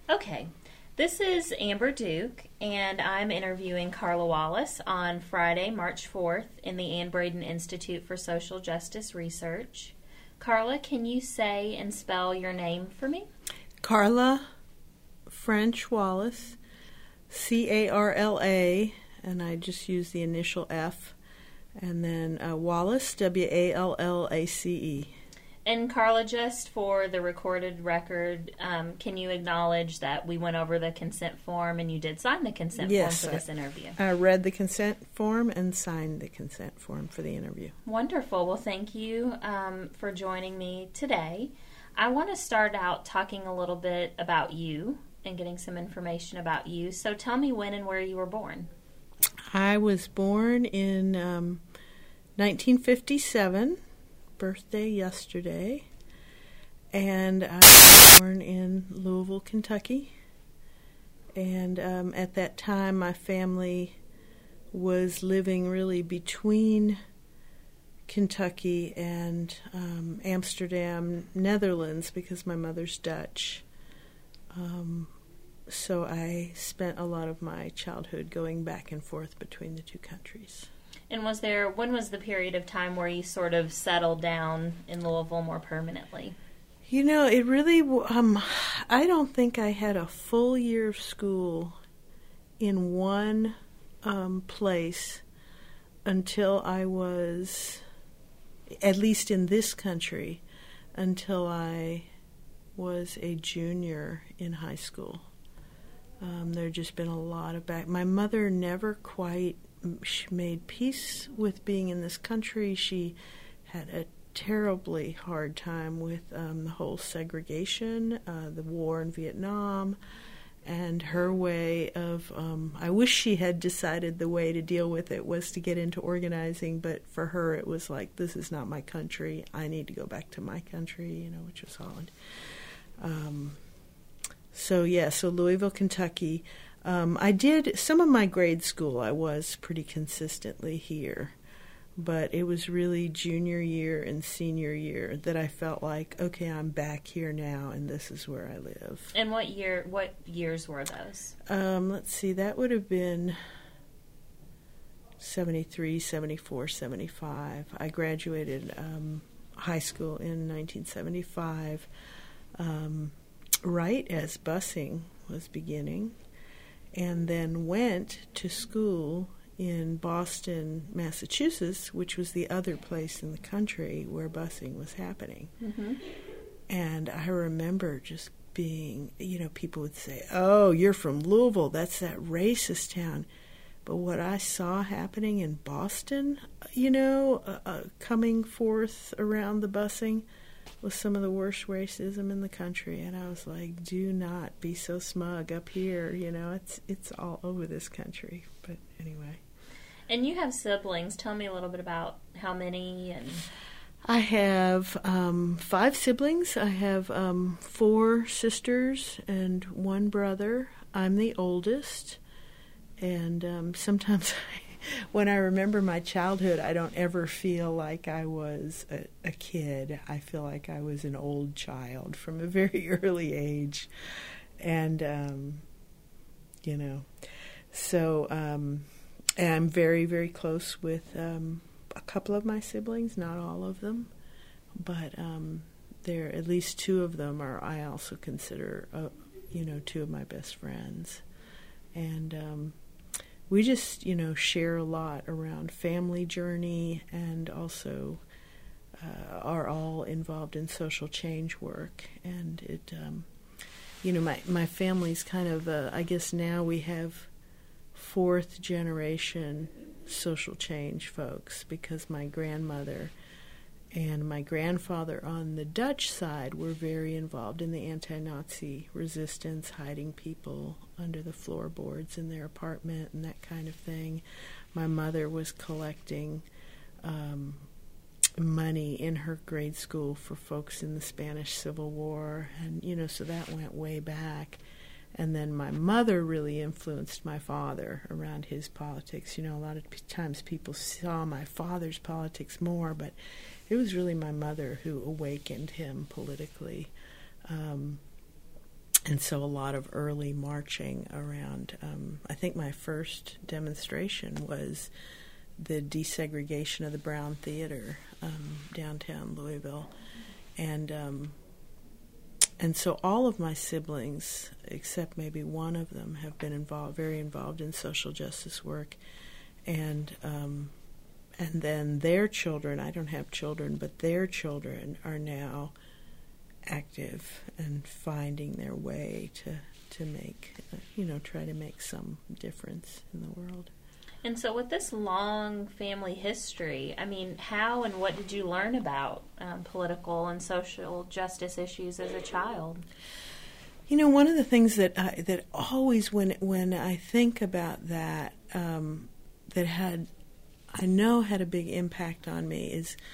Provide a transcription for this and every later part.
Okay. This is Amber Duke, and I'm interviewing Carla Wallace on Friday, March 4th in the Ann Braden Institute for Social Justice Research. Carla, can you say and spell your name for me? Carla French Wallace, Carla, and I just use the initial F, and then Wallace, Wallace. And Carla, just for the recorded record, can you acknowledge that we went over the consent form and you did sign the consent form for this interview? I read the consent form and signed the consent form for the interview. Wonderful. Well, thank you for joining me today. I want to start out talking a little bit about you and getting some information about you. So tell me when and where you were born. I was born in 1957. Birthday yesterday, and I was born in Louisville, Kentucky, and at that time my family was living really between Kentucky and Amsterdam, Netherlands, because my mother's Dutch. So I spent a lot of my childhood going back and forth between the two countries. And when was the period of time where you sort of settled down in Louisville more permanently? You know, it really, I don't think I had a full year of school in one place until I was, at least in this country, until I was a junior in high school. There had just been a lot of my mother never quite made peace with being in this country. She had a terribly hard time with the whole segregation, the war in Vietnam, and her way of, I wish she had decided the way to deal with it was to get into organizing, but for her it was like, this is not my country, I need to go back to my country, which was Holland. So Louisville, Kentucky. I did some of my grade school. I was pretty consistently here, but it was really junior year and senior year that I felt like, okay, I'm back here now, and this is where I live. And what years were those? Let's see, that would have been 73, 74, 75. I graduated high school in 1975, right as busing was beginning. And then went to school in Boston, Massachusetts, which was the other place in the country where busing was happening. Mm-hmm. And I remember just being, people would say, oh, you're from Louisville, that's that racist town. But what I saw happening in Boston, coming forth around the busing, was some of the worst racism in the country, and I was like, do not be so smug up here, it's all over this country. But anyway. And you have siblings. Tell me a little bit about how many. And I have 5 siblings. I have 4 sisters and 1 brother. I'm the oldest, and sometimes when I remember my childhood, I don't ever feel like I was a kid. I feel like I was an old child from a very early age. And, so I'm very, very close with a couple of my siblings, not all of them. But there, at least 2 of them I also consider, 2 of my best friends. And we just, share a lot around family journey, and also are all involved in social change work. And it, my family's kind of, I guess now we have 4th generation social change folks, because my grandmother and my grandfather on the Dutch side were very involved in the anti-Nazi resistance, hiding people under the floorboards in their apartment and that kind of thing. My mother was collecting money in her grade school for folks in the Spanish Civil War, and so that went way back. And then my mother really influenced my father around his politics. A lot of times people saw my father's politics more, but it was really my mother who awakened him politically. And so a lot of early marching around. I think my first demonstration was the desegregation of the Brown Theater, downtown Louisville. And so all of my siblings, except maybe one of them, have been very involved in social justice work. And then their children, I don't have children, but their children are now active and finding their way to make, try to make some difference in the world. And so with this long family history, I mean, how and what did you learn about political and social justice issues as a child? One of the things that always, when I think about that, that had a big impact on me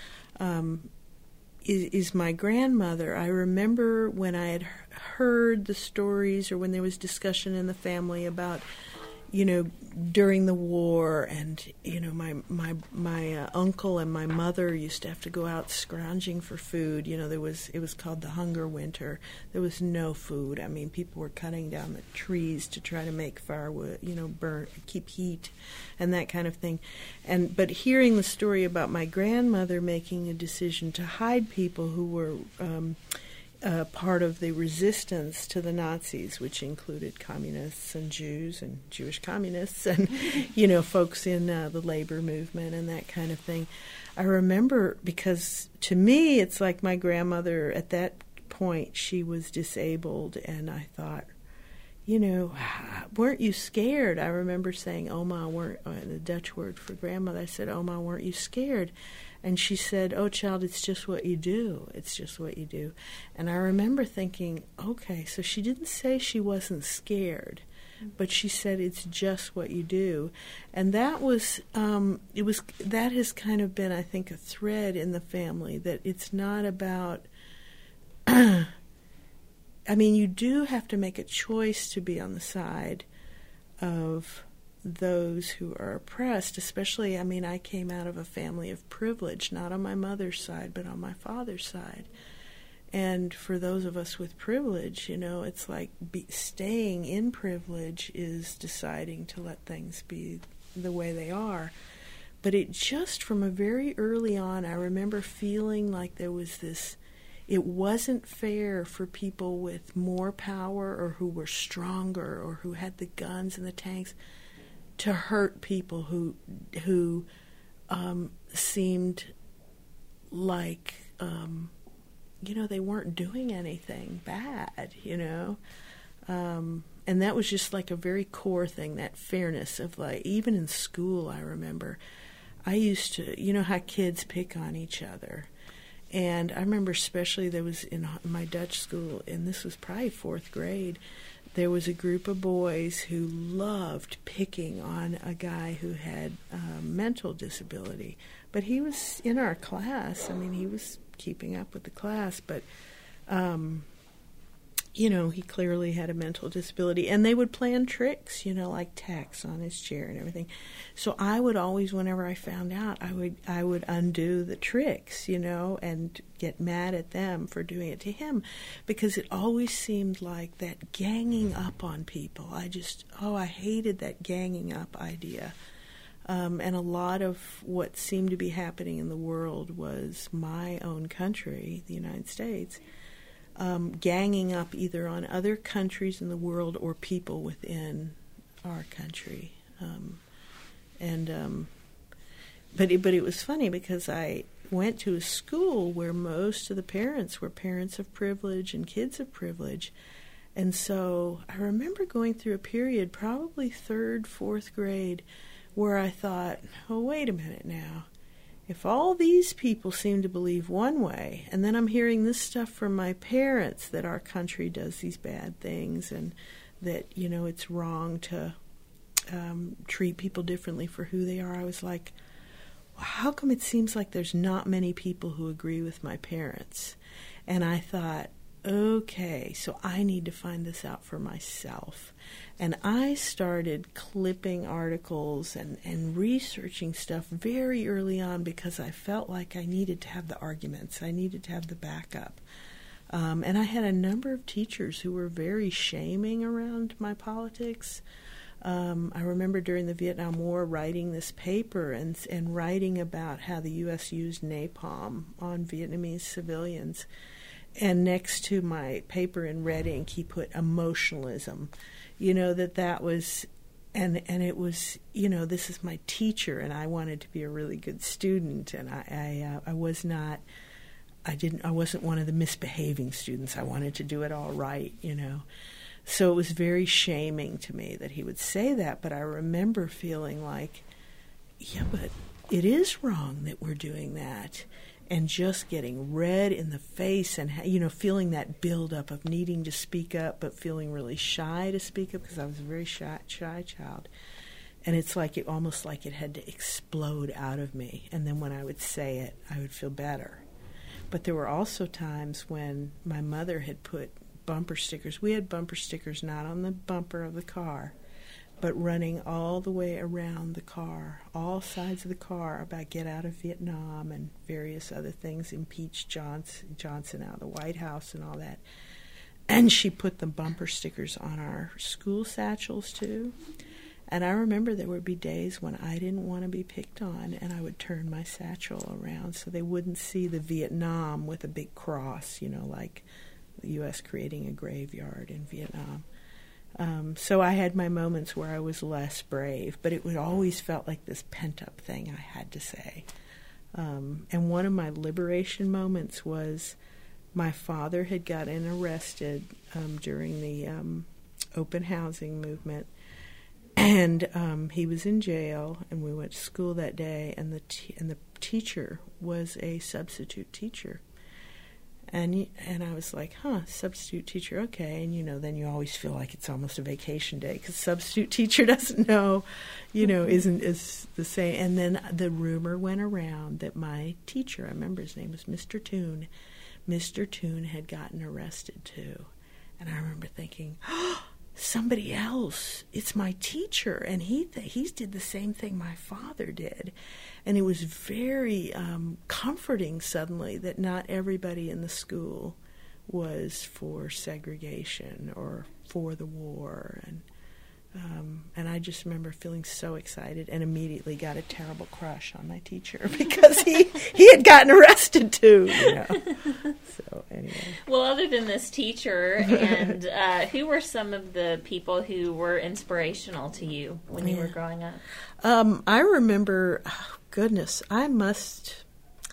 is my grandmother. I remember when I had heard the stories, or when there was discussion in the family about, during the war, and my uncle and my mother used to have to go out scrounging for food. It was called the Hunger Winter. There was no food. I mean, people were cutting down the trees to try to make firewood, burn, keep heat, and that kind of thing. But hearing the story about my grandmother making a decision to hide people who were part of the resistance to the Nazis, which included communists and Jews and Jewish communists and, folks in the labor movement and that kind of thing. I remember, because to me it's like my grandmother, at that point, she was disabled, and I thought, weren't you scared? I remember saying, Oma, the Dutch word for grandmother, I said, Oma, weren't you scared? And she said, oh, child, it's just what you do. It's just what you do. And I remember thinking, okay, so she didn't say she wasn't scared, but she said it's just what you do. And that has kind of been, I think, a thread in the family, that it's not about, I mean, you do have to make a choice to be on the side of those who are oppressed, especially, I came out of a family of privilege, not on my mother's side, but on my father's side. And for those of us with privilege, it's like staying in privilege is deciding to let things be the way they are. But it just, from a very early on, I remember feeling like there was this, it wasn't fair for people with more power, or who were stronger, or who had the guns and the tanks, to hurt people who seemed like, they weren't doing anything bad, and that was just like a very core thing, that fairness of, like, even in school, I remember I used to, how kids pick on each other. And I remember especially there was in my Dutch school, and this was probably 4th grade, there was a group of boys who loved picking on a guy who had mental disability. But he was in our class. I mean, he was keeping up with the class, but, he clearly had a mental disability. And they would plan tricks, like tacks on his chair and everything. So I would always, whenever I found out, I would undo the tricks, and get mad at them for doing it to him, because it always seemed like that ganging up on people. I hated that ganging up idea. And a lot of what seemed to be happening in the world was my own country, the United States, ganging up either on other countries in the world or people within our country. But it was funny, because I went to a school where most of the parents were parents of privilege and kids of privilege. And so I remember going through a period, probably 3rd, 4th grade, where I thought, oh, wait a minute now. If all these people seem to believe one way, and then I'm hearing this stuff from my parents, that our country does these bad things, and that, it's wrong to treat people differently for who they are, I was like, well, how come it seems like there's not many people who agree with my parents? And I thought, okay, so I need to find this out for myself. And I started clipping articles and researching stuff very early on, because I felt like I needed to have the arguments. I needed to have the backup. And I had a number of teachers who were very shaming around my politics. I remember during the Vietnam War writing this paper and writing about how the U.S. used napalm on Vietnamese civilians. And next to my paper in red ink, he put emotionalism. That was, and it was, this is my teacher, and I wanted to be a really good student, and I wasn't one of the misbehaving students. I wanted to do it all right, So it was very shaming to me that he would say that, but I remember feeling like, yeah, but it is wrong that we're doing that. And just getting red in the face and, feeling that buildup of needing to speak up but feeling really shy to speak up because I was a very shy child. And it's almost like it had to explode out of me. And then when I would say it, I would feel better. But there were also times when my mother had put bumper stickers. We had bumper stickers not on the bumper of the car, but running all the way around the car, all sides of the car, about get out of Vietnam and various other things, impeach Johnson out of the White House and all that. And she put the bumper stickers on our school satchels too. And I remember there would be days when I didn't want to be picked on, and I would turn my satchel around so they wouldn't see the Vietnam with a big cross, like the U.S. creating a graveyard in Vietnam. So I had my moments where I was less brave, but it would always felt like this pent-up thing I had to say. And one of my liberation moments was my father had gotten arrested during the open housing movement, and he was in jail, and we went to school that day, and the teacher was a substitute teacher. And I was like, substitute teacher, okay. And, then you always feel like it's almost a vacation day because substitute teacher doesn't know, is the same. And then the rumor went around that my teacher, I remember his name was Mr. Toon. Mr. Toon had gotten arrested too. And I remember thinking, somebody else, it's my teacher. And he did the same thing my father did. And it was very comforting suddenly that not everybody in the school was for segregation or for the war. And I just remember feeling so excited and immediately got a terrible crush on my teacher because he had gotten arrested too. So anyway. Well, other than this teacher, and who were some of the people who were inspirational to you when you were growing up? I remember... Goodness, I must,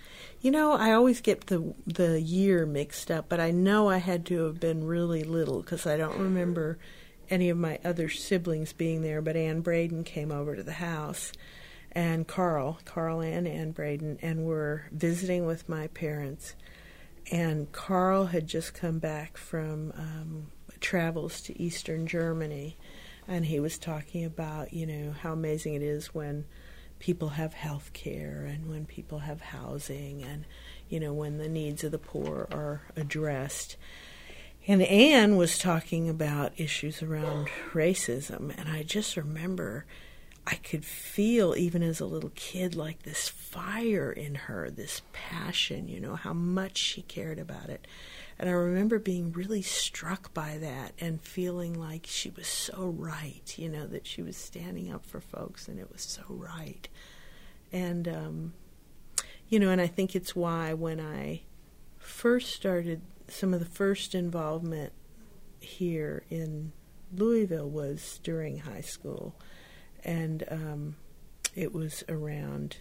I always get the year mixed up, but I know I had to have been really little because I don't remember any of my other siblings being there, but Ann Braden came over to the house, and Carl and Ann Braden, and were visiting with my parents, and Carl had just come back from travels to Eastern Germany, and he was talking about, how amazing it is when people have health care and when people have housing and, when the needs of the poor are addressed. And Anne was talking about issues around racism, and I just remember I could feel, even as a little kid, like this fire in her, this passion, how much she cared about it. And I remember being really struck by that and feeling like she was so right, that she was standing up for folks, and it was so right. And, and I think it's why when I first started, some of the first involvement here in Louisville was during high school. And it was around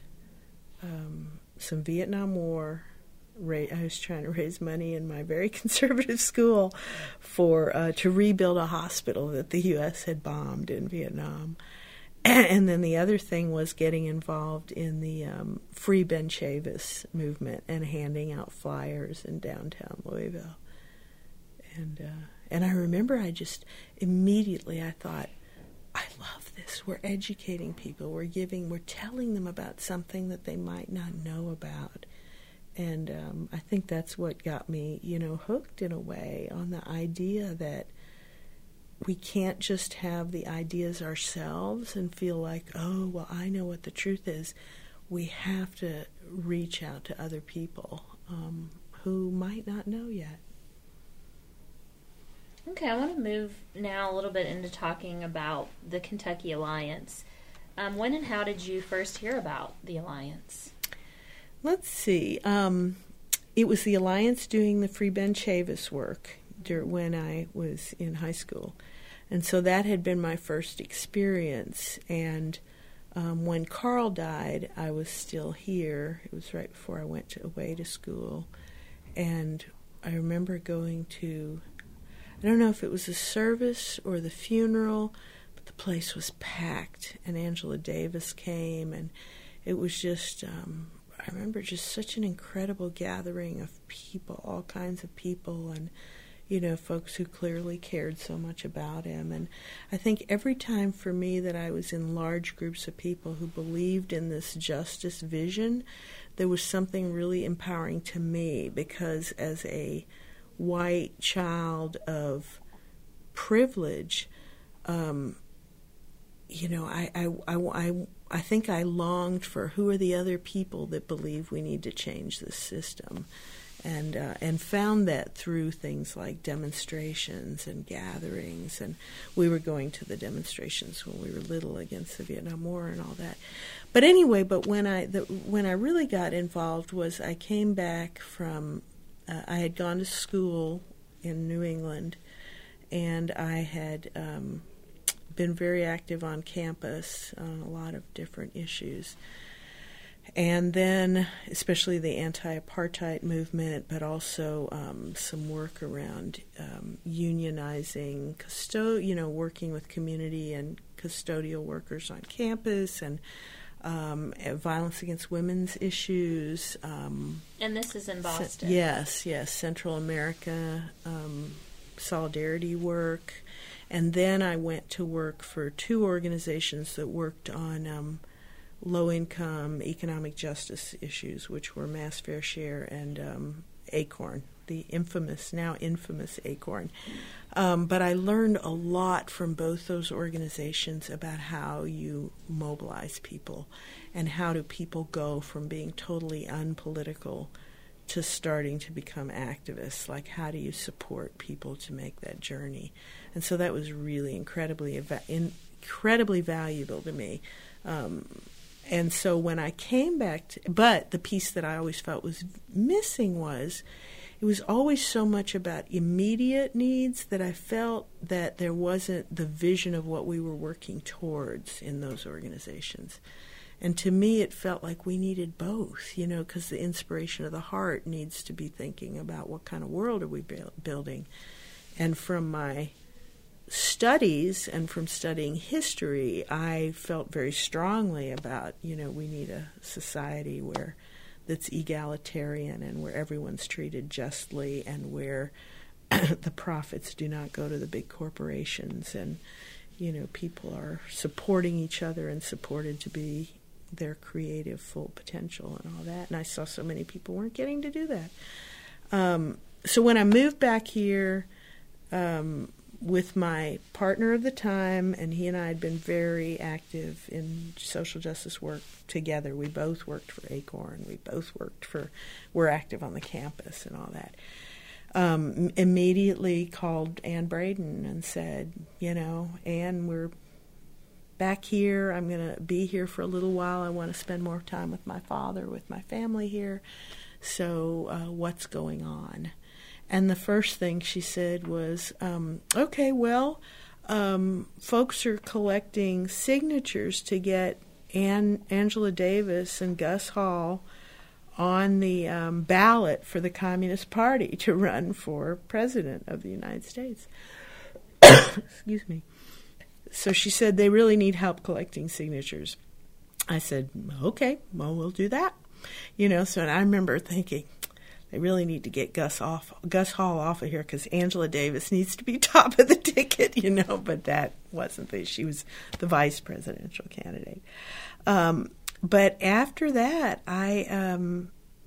some Vietnam War. I was trying to raise money in my very conservative school for to rebuild a hospital that the U.S. had bombed in Vietnam. And then the other thing was getting involved in the Free Ben Chavis movement and handing out flyers in downtown Louisville. And I remember I just immediately I thought, I love this. We're educating people. We're telling them about something that they might not know about. And I think that's what got me, hooked in a way on the idea that we can't just have the ideas ourselves and feel like, oh, well, I know what the truth is. We have to reach out to other people who might not know yet. Okay, I want to move now a little bit into talking about the Kentucky Alliance. When and how did you first hear about the Alliance? Let's see. It was the Alliance doing the Free Ben Chavis work when I was in high school. And so that had been my first experience. And when Carl died, I was still here. It was right before I went away to school. And I remember going to, I don't know if it was the service or the funeral, but the place was packed. And Angela Davis came, and it was just, I remember just such an incredible gathering of people, all kinds of people, and folks who clearly cared so much about him. And I think every time for me that I was in large groups of people who believed in this justice vision, there was something really empowering to me, because as a white child of privilege, I think I longed for who are the other people that believe we need to change this system. And found that through things like demonstrations and gatherings, and we were going to the demonstrations when we were little against the Vietnam War and all that. But anyway, when I really got involved was I came back from I had gone to school in New England, and I had been very active on campus on a lot of different issues. And then, especially the anti-apartheid movement, but also some work around unionizing, working with community and custodial workers on campus, and violence against women's issues. And this is in Boston. Yes, Central America, solidarity work. And then I went to work for two organizations that worked on low-income economic justice issues, which were Mass Fair Share and ACORN, the now infamous ACORN. But I learned a lot from both those organizations about how you mobilize people and how do people go from being totally unpolitical to starting to become activists. Like, how do you support people to make that journey? And so that was really incredibly valuable to me. And so when I came back but the piece that I always felt was missing was, it was always so much about immediate needs that I felt that there wasn't the vision of what we were working towards in those organizations. And to me, it felt like we needed both, because the inspiration of the heart needs to be thinking about what kind of world are we building. And from my studies and from studying history, I felt very strongly about, we need a society that's egalitarian and where everyone's treated justly and where the profits do not go to the big corporations, and, people are supporting each other and supported to be their creative full potential and all that. And I saw so many people weren't getting to do that. So when I moved back here, with my partner of the time, and he and I had been very active in social justice work together. We both worked for ACORN. We both were active on the campus and all that. Immediately called Ann Braden and said, Ann, we're back here. I'm going to be here for a little while. I want to spend more time with my father, with my family here. So what's going on? And the first thing she said was, okay, well, folks are collecting signatures to get Angela Davis and Gus Hall on the ballot for the Communist Party to run for president of the United States. Excuse me. So she said they really need help collecting signatures. I said, okay, well, we'll do that. So and I remember thinking, they really need to get Gus Hall off of here, because Angela Davis needs to be top of the ticket, but that wasn't she was the vice presidential candidate. But after that, I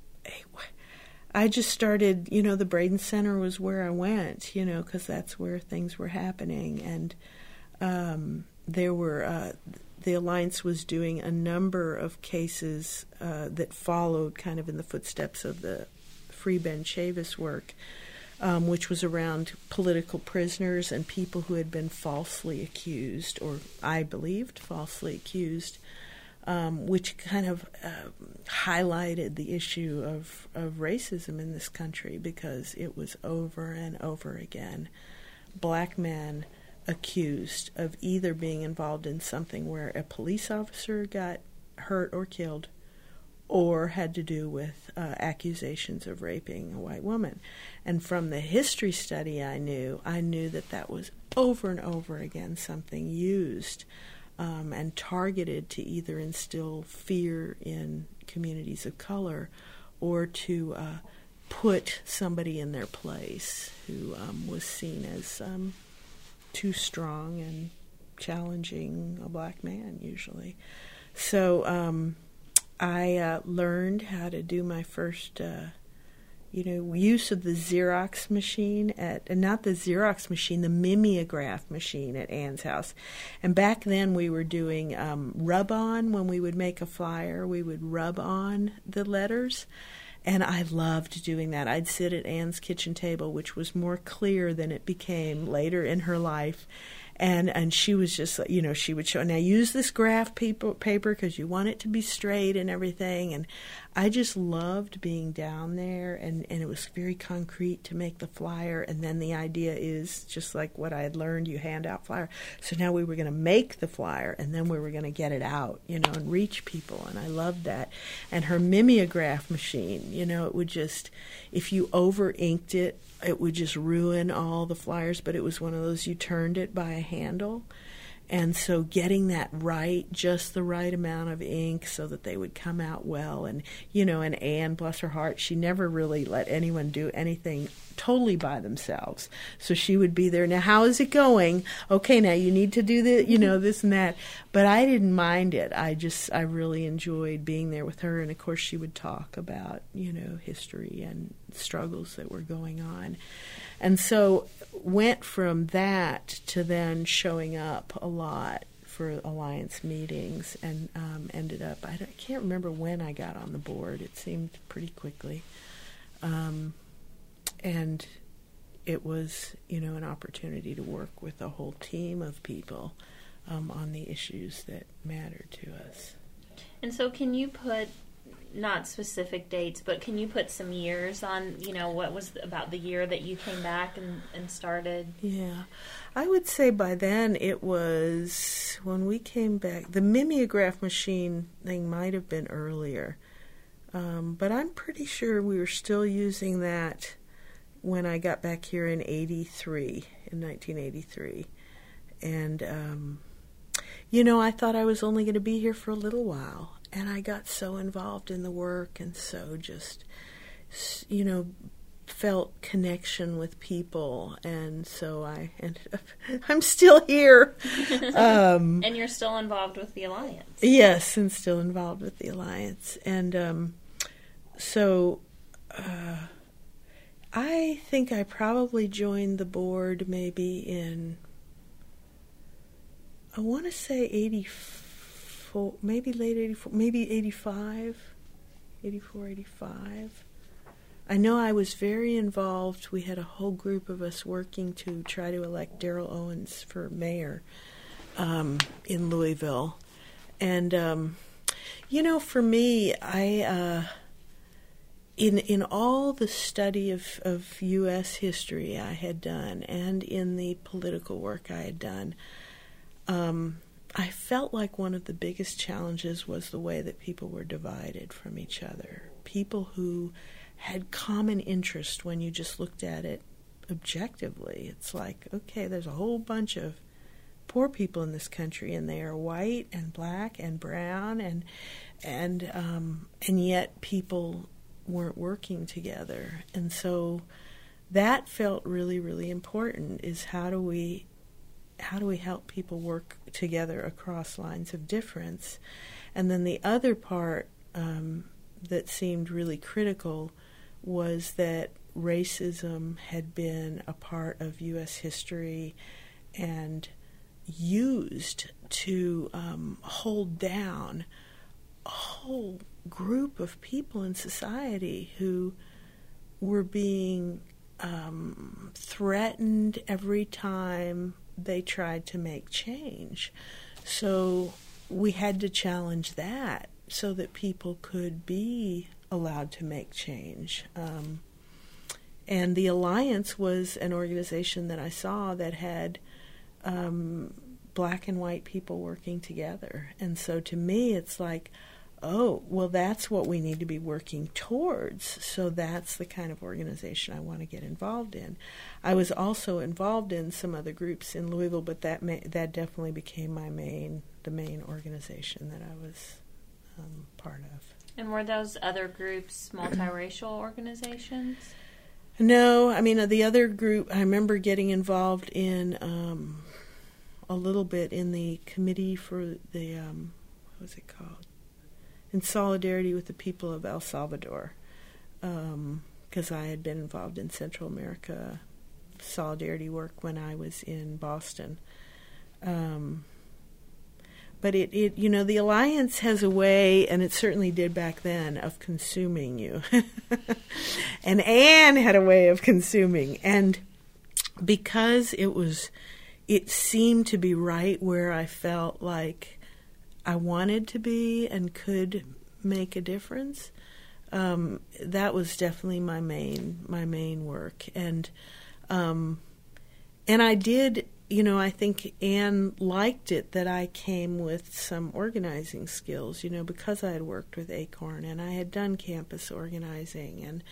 just started, the Braden Center was where I went, because that's where things were happening. And there were, the Alliance was doing a number of cases that followed kind of in the footsteps of the Free Ben Chavis work, which was around political prisoners and people who had been falsely accused, or I believed falsely accused, which kind of highlighted the issue of racism in this country, because it was over and over again. Black men accused of either being involved in something where a police officer got hurt or killed, or had to do with accusations of raping a white woman. And from the history study I knew that was over and over again something used and targeted to either instill fear in communities of color or to put somebody in their place who was seen as too strong and challenging a black man, usually. So I learned how to do my first, use of the Xerox machine not the Xerox machine, the mimeograph machine at Ann's house. And back then we were doing rub-on. When we would make a flyer, we would rub on the letters. And I loved doing that. I'd sit at Ann's kitchen table, which was more clear than it became later in her life. And she was just, she would show, now use this graph paper because you want it to be straight and everything. And I just loved being down there, and it was very concrete to make the flyer. And then the idea is, just like what I had learned, you hand out flyer. So now we were going to make the flyer, and then we were going to get it out, and reach people. And I loved that. And her mimeograph machine, it would just, if you over-inked it, it would just ruin all the flyers, but it was one of those you turned it by a handle. And so getting that right, just the right amount of ink so that they would come out well. And, and Anne, bless her heart, she never really let anyone do anything totally by themselves. So she would be there, now how is it going? Okay, now you need to do this, this and that. But I didn't mind it. I really enjoyed being there with her. And, of course, she would talk about, history and struggles that were going on. And so went from that to then showing up a lot for Alliance meetings, and ended up, I can't remember when I got on the board. It seemed pretty quickly. And it was, an opportunity to work with a whole team of people on the issues that mattered to us. And so can you put, not specific dates, but can you put some years on, what was about the year that you came back and started? Yeah. I would say by then it was, when we came back, the mimeograph machine thing might have been earlier. But I'm pretty sure we were still using that when I got back here in 1983. And, I thought I was only going to be here for a little while. And I got so involved in the work and so just, felt connection with people. And so I ended up, I'm still here. And you're still involved with the Alliance. Yes, and still involved with the Alliance. And I think I probably joined the board maybe in, I want to say 84, maybe late 84, maybe 85, 84, 85. I know I was very involved. We had a whole group of us working to try to elect Darrell Owens for mayor in Louisville. And, for me, in all the study of U.S. history I had done and in the political work I had done, I felt like one of the biggest challenges was the way that people were divided from each other. People who had common interest when you just looked at it objectively. It's like, okay, there's a whole bunch of poor people in this country, and they are white and black and brown, and yet people weren't working together. And so that felt really, really important, is how do we help people work together across lines of difference? And then the other part that seemed really critical was that racism had been a part of U.S. history and used to hold down a whole group of people in society who were being threatened every time they tried to make change. So we had to challenge that so that people could be allowed to make change. And the Alliance was an organization that I saw that had black and white people working together. And so to me, it's like, oh, well, that's what we need to be working towards. So that's the kind of organization I want to get involved in. I was also involved in some other groups in Louisville, but that definitely became the main organization that I was part of. And were those other groups multiracial organizations? No, I mean, the other group, I remember getting involved in a little bit in the committee for the, what was it called? In solidarity with the people of El Salvador, because I had been involved in Central America solidarity work when I was in Boston. But it the Alliance has a way, and it certainly did back then, of consuming you. And Anne had a way of consuming. And because it seemed to be right where I felt like I wanted to be and could make a difference, that was definitely my main work. And I did, I think Anne liked it that I came with some organizing skills, because I had worked with ACORN and I had done campus organizing. And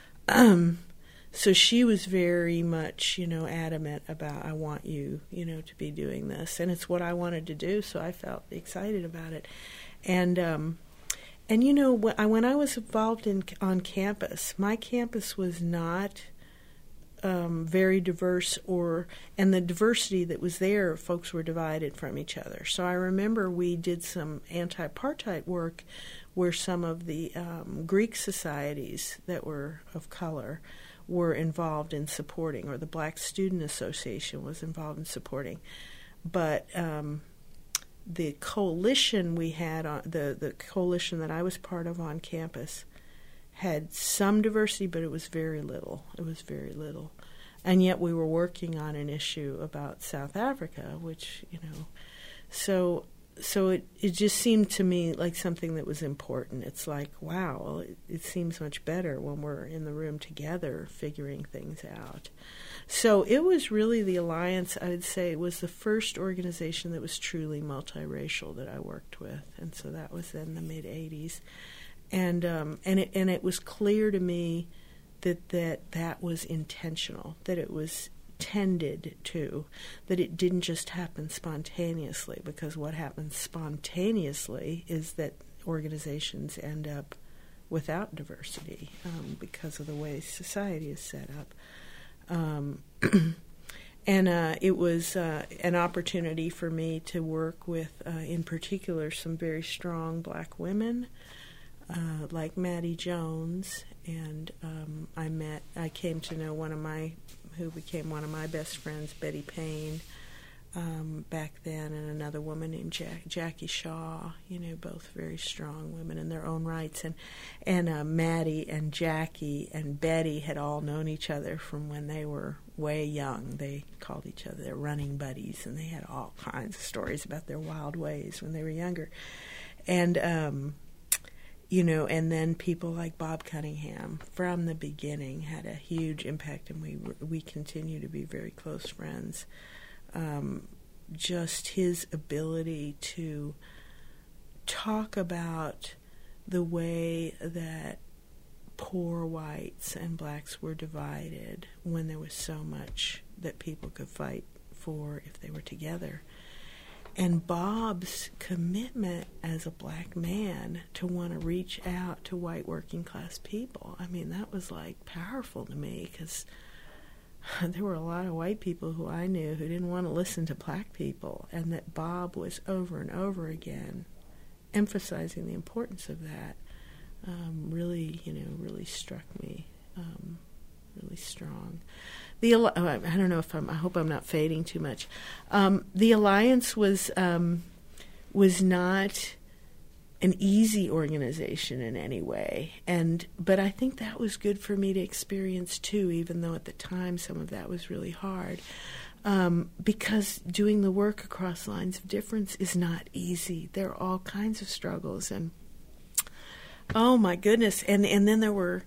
so she was very much, adamant about, I want you, to be doing this. And it's what I wanted to do, so I felt excited about it. And when I was involved on campus, my campus was not very diverse, and the diversity that was there, folks were divided from each other. So I remember we did some anti-apartheid work where some of the Greek societies that were of color were involved in supporting, or the Black Student Association was involved in supporting. But the coalition we had, the coalition that I was part of on campus, had some diversity, but it was very little. And yet we were working on an issue about South Africa, which, so it just seemed to me like something that was important. It's like, wow, it seems much better when we're in the room together figuring things out. So it was really the Alliance, I would say, was the first organization that was truly multiracial that I worked with. And so that was in the mid-'80s. And it was clear to me that was intentional, that it was tended to, that it didn't just happen spontaneously, because what happens spontaneously is that organizations end up without diversity because of the way society is set up. And it was an opportunity for me to work with, in particular, some very strong black women, like Maddie Jones, and I came to know who became one of my best friends, Betty Payne, back then, and another woman named Jackie Shaw, both very strong women in their own rights. And Maddie and Jackie and Betty had all known each other from when they were way young. They called each other their running buddies, and they had all kinds of stories about their wild ways when they were younger. And and then people like Bob Cunningham from the beginning had a huge impact, and we continue to be very close friends. Just his ability to talk about the way that poor whites and blacks were divided when there was so much that people could fight for if they were together. And Bob's commitment as a black man to want to reach out to white working class people, that was like powerful to me, because there were a lot of white people who I knew who didn't want to listen to black people, and that Bob was over and over again emphasizing the importance of that really struck me really strong. I don't know I hope I'm not fading too much. The Alliance was not an easy organization in any way. But I think that was good for me to experience too, even though at the time some of that was really hard. Because doing the work across lines of difference is not easy. There are all kinds of struggles, and oh my goodness. And then there were,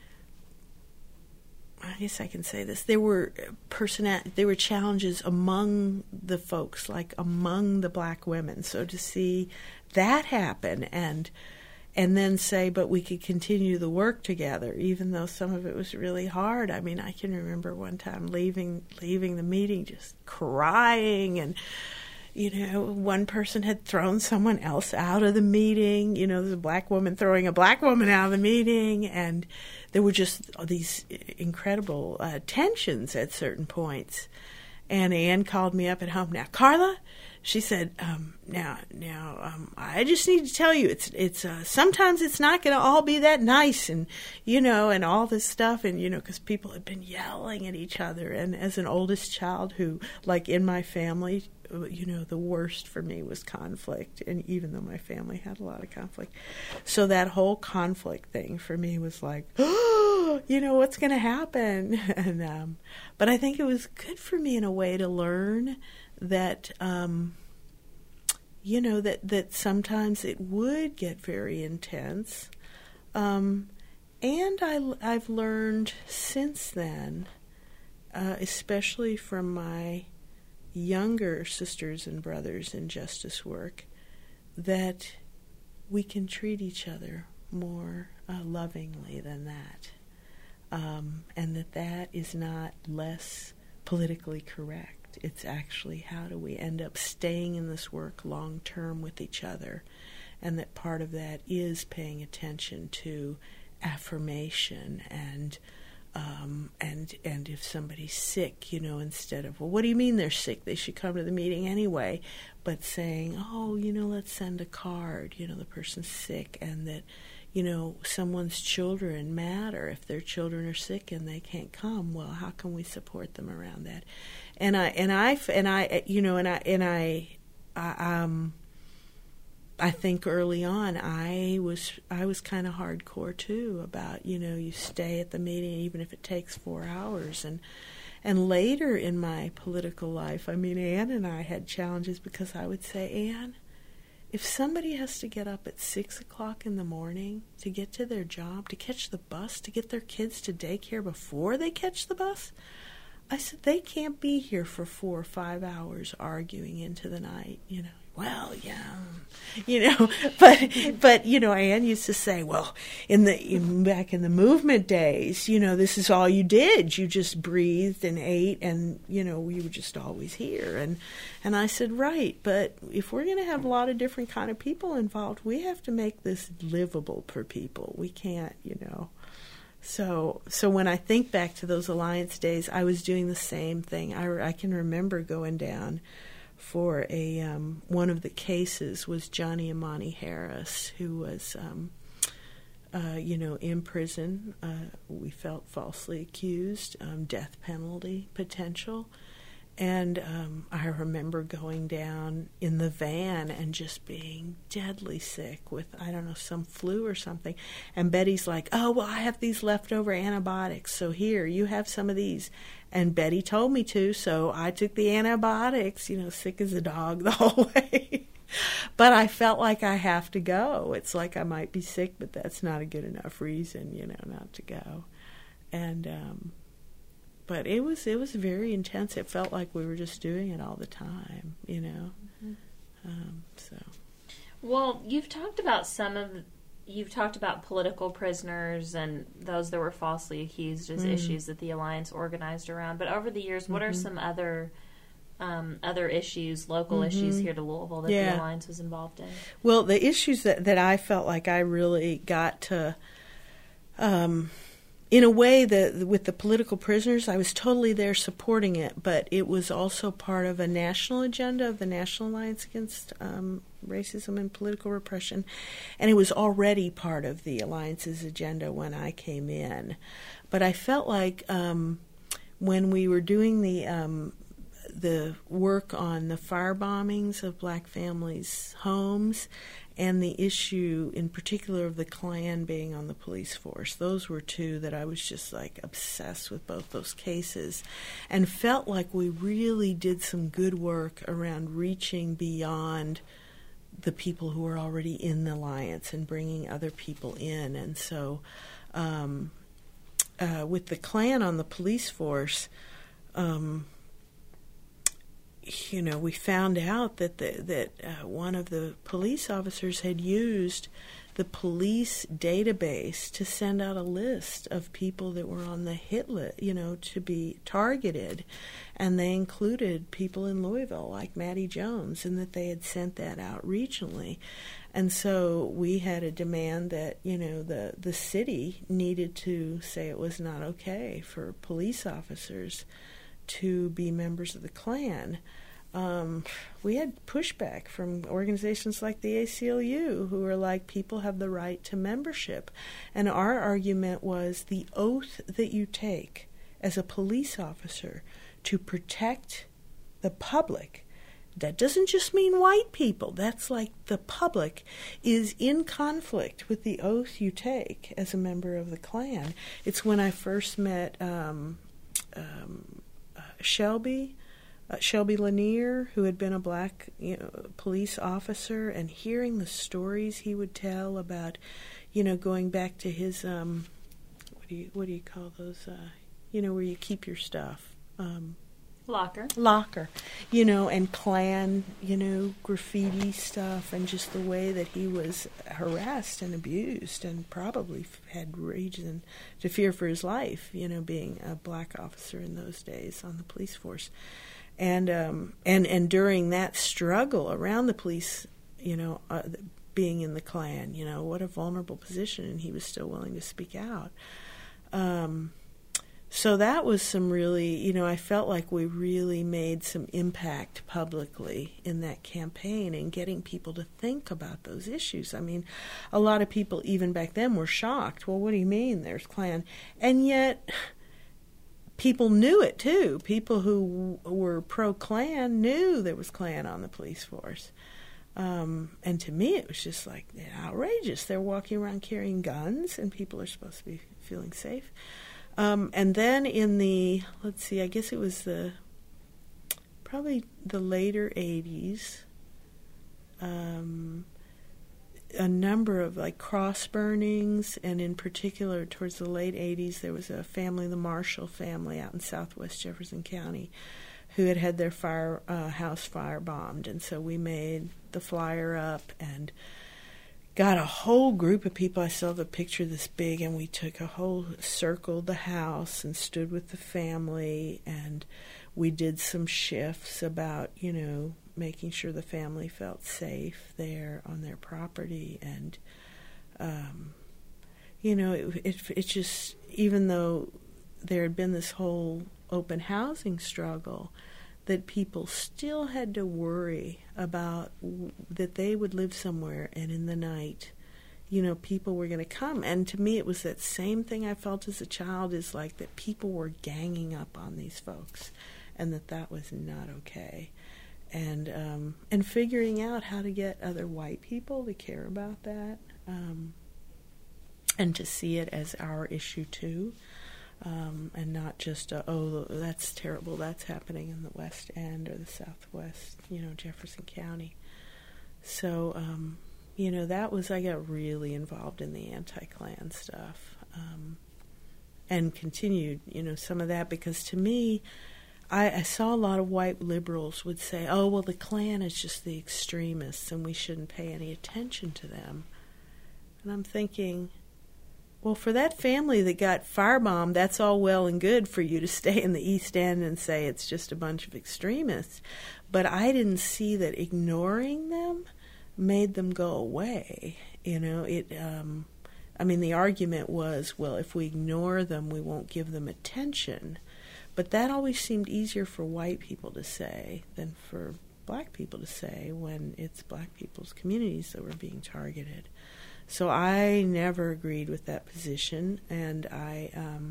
I guess I can say this, there were challenges among the folks, like among the black women. So to see that happen and then say, but we could continue the work together, even though some of it was really hard. I mean, I can remember one time leaving the meeting just crying, and one person had thrown someone else out of the meeting. There's a black woman throwing a black woman out of the meeting, and there were just these incredible tensions at certain points. And Ann called me up at home. Now, Carla, she said, I just need to tell you, it's sometimes it's not going to all be that nice, and and all this stuff, and because people had been yelling at each other. And as an oldest child, who, like in my family, the worst for me was conflict, and even though my family had a lot of conflict, so that whole conflict thing for me was like, what's going to happen? And but I think it was good for me in a way to learn that that sometimes it would get very intense, and I've learned since then, especially from my younger sisters and brothers in justice work, that we can treat each other more lovingly than that, and that is not less politically correct. It's actually, how do we end up staying in this work long term with each other, and that part of that is paying attention to affirmation and if somebody's sick, instead of, well, what do you mean they're sick? They should come to the meeting anyway. But saying, let's send a card, the person's sick, and that, someone's children matter. If their children are sick and they can't come, well, how can we support them around that? I think early on I was kind of hardcore too about, you stay at the meeting even if it takes 4 hours. And later in my political life, Ann and I had challenges, because I would say, Ann, if somebody has to get up at 6 o'clock in the morning to get to their job, to catch the bus, to get their kids to daycare before they catch the bus, I said, they can't be here for 4 or 5 hours arguing into the night, Well, yeah, but Ann used to say, well, back in the movement days, this is all you did. You just breathed and ate, and we were just always here. And I said, right, but if we're going to have a lot of different kind of people involved, we have to make this livable for people. We can't, So when I think back to those Alliance days, I was doing the same thing. I can remember going down for one of the cases was Johnny Imani Harris, who was, in prison. We felt falsely accused, death penalty potential. And I remember going down in the van and just being deadly sick with, some flu or something. And Betty's like, oh, well, I have these leftover antibiotics, so here, you have some of these. And Betty told me to, so I took the antibiotics, sick as a dog the whole way. But I felt like I have to go. It's like I might be sick, but that's not a good enough reason, not to go. And but it was very intense. It felt like we were just doing it all the time, Mm-hmm. So. Well, you've talked about political prisoners and those that were falsely accused as issues that the Alliance organized around. But over the years, what are some other issues, local issues here to Louisville that the Alliance was involved in? Well, the issues that I felt like I really got to, in a way, with the political prisoners, I was totally there supporting it, but it was also part of a national agenda of the National Alliance Against Racism and Political Repression, and it was already part of the Alliance's agenda when I came in. But I felt like when we were doing the work on the fire bombings of black families' homes and the issue in particular of the Klan being on the police force. Those were two that I was just like obsessed with, both those cases, and felt like we really did some good work around reaching beyond the people who were already in the alliance and bringing other people in. And so with the Klan on the police force, we found out that one of the police officers had used the police database to send out a list of people that were on the hit list, to be targeted. And they included people in Louisville like Maddie Jones, and that they had sent that out regionally. And so we had a demand that, the city needed to say it was not okay for police officers to be members of the Klan. We had pushback from organizations like the ACLU, who were like, people have the right to membership. And our argument was the oath that you take as a police officer to protect the public, that doesn't just mean white people, that's like the public, is in conflict with the oath you take as a member of the Klan. It's when I first met Shelby Lanier, who had been a black police officer, and hearing the stories he would tell about, going back to his what do you call those? Where you keep your stuff. Locker, and Klan, graffiti stuff, and just the way that he was harassed and abused, and probably had reason to fear for his life, being a black officer in those days on the police force. And during that struggle around the police, being in the Klan, what a vulnerable position, and he was still willing to speak out. So that was some really, I felt like we really made some impact publicly in that campaign and getting people to think about those issues. I mean, a lot of people even back then were shocked. Well, what do you mean there's Klan? And yet people knew it too. People who were pro-Klan knew there was Klan on the police force. And to me, it was just like outrageous. They're walking around carrying guns, and people are supposed to be feeling safe. And then in the, I guess it was probably the later 80s, a number of cross burnings, and in particular towards the late 80s, there was a family, the Marshall family out in southwest Jefferson County, who had their house firebombed. And so we made the flyer up and got a whole group of people. I still have a picture this big, and we took circled the house and stood with the family, and we did some shifts about, making sure the family felt safe there on their property. And, it just, even though there had been this whole open housing struggle, that people still had to worry about that they would live somewhere, and in the night, people were going to come. And to me, it was that same thing I felt as a child, is like that people were ganging up on these folks, and that was not okay. And figuring out how to get other white people to care about that, and to see it as our issue too. And not just, that's terrible, that's happening in the West End or the Southwest, Jefferson County. So, that was, I got really involved in the anti-Klan stuff, and continued, some of that, because to me, I saw a lot of white liberals would say, the Klan is just the extremists and we shouldn't pay any attention to them. And I'm thinking, well, for that family that got firebombed, that's all well and good for you to stay in the East End and say it's just a bunch of extremists. But I didn't see that ignoring them made them go away. The argument was, well, if we ignore them, we won't give them attention. But that always seemed easier for white people to say than for black people to say when it's black people's communities that were being targeted. So I never agreed with that position, and I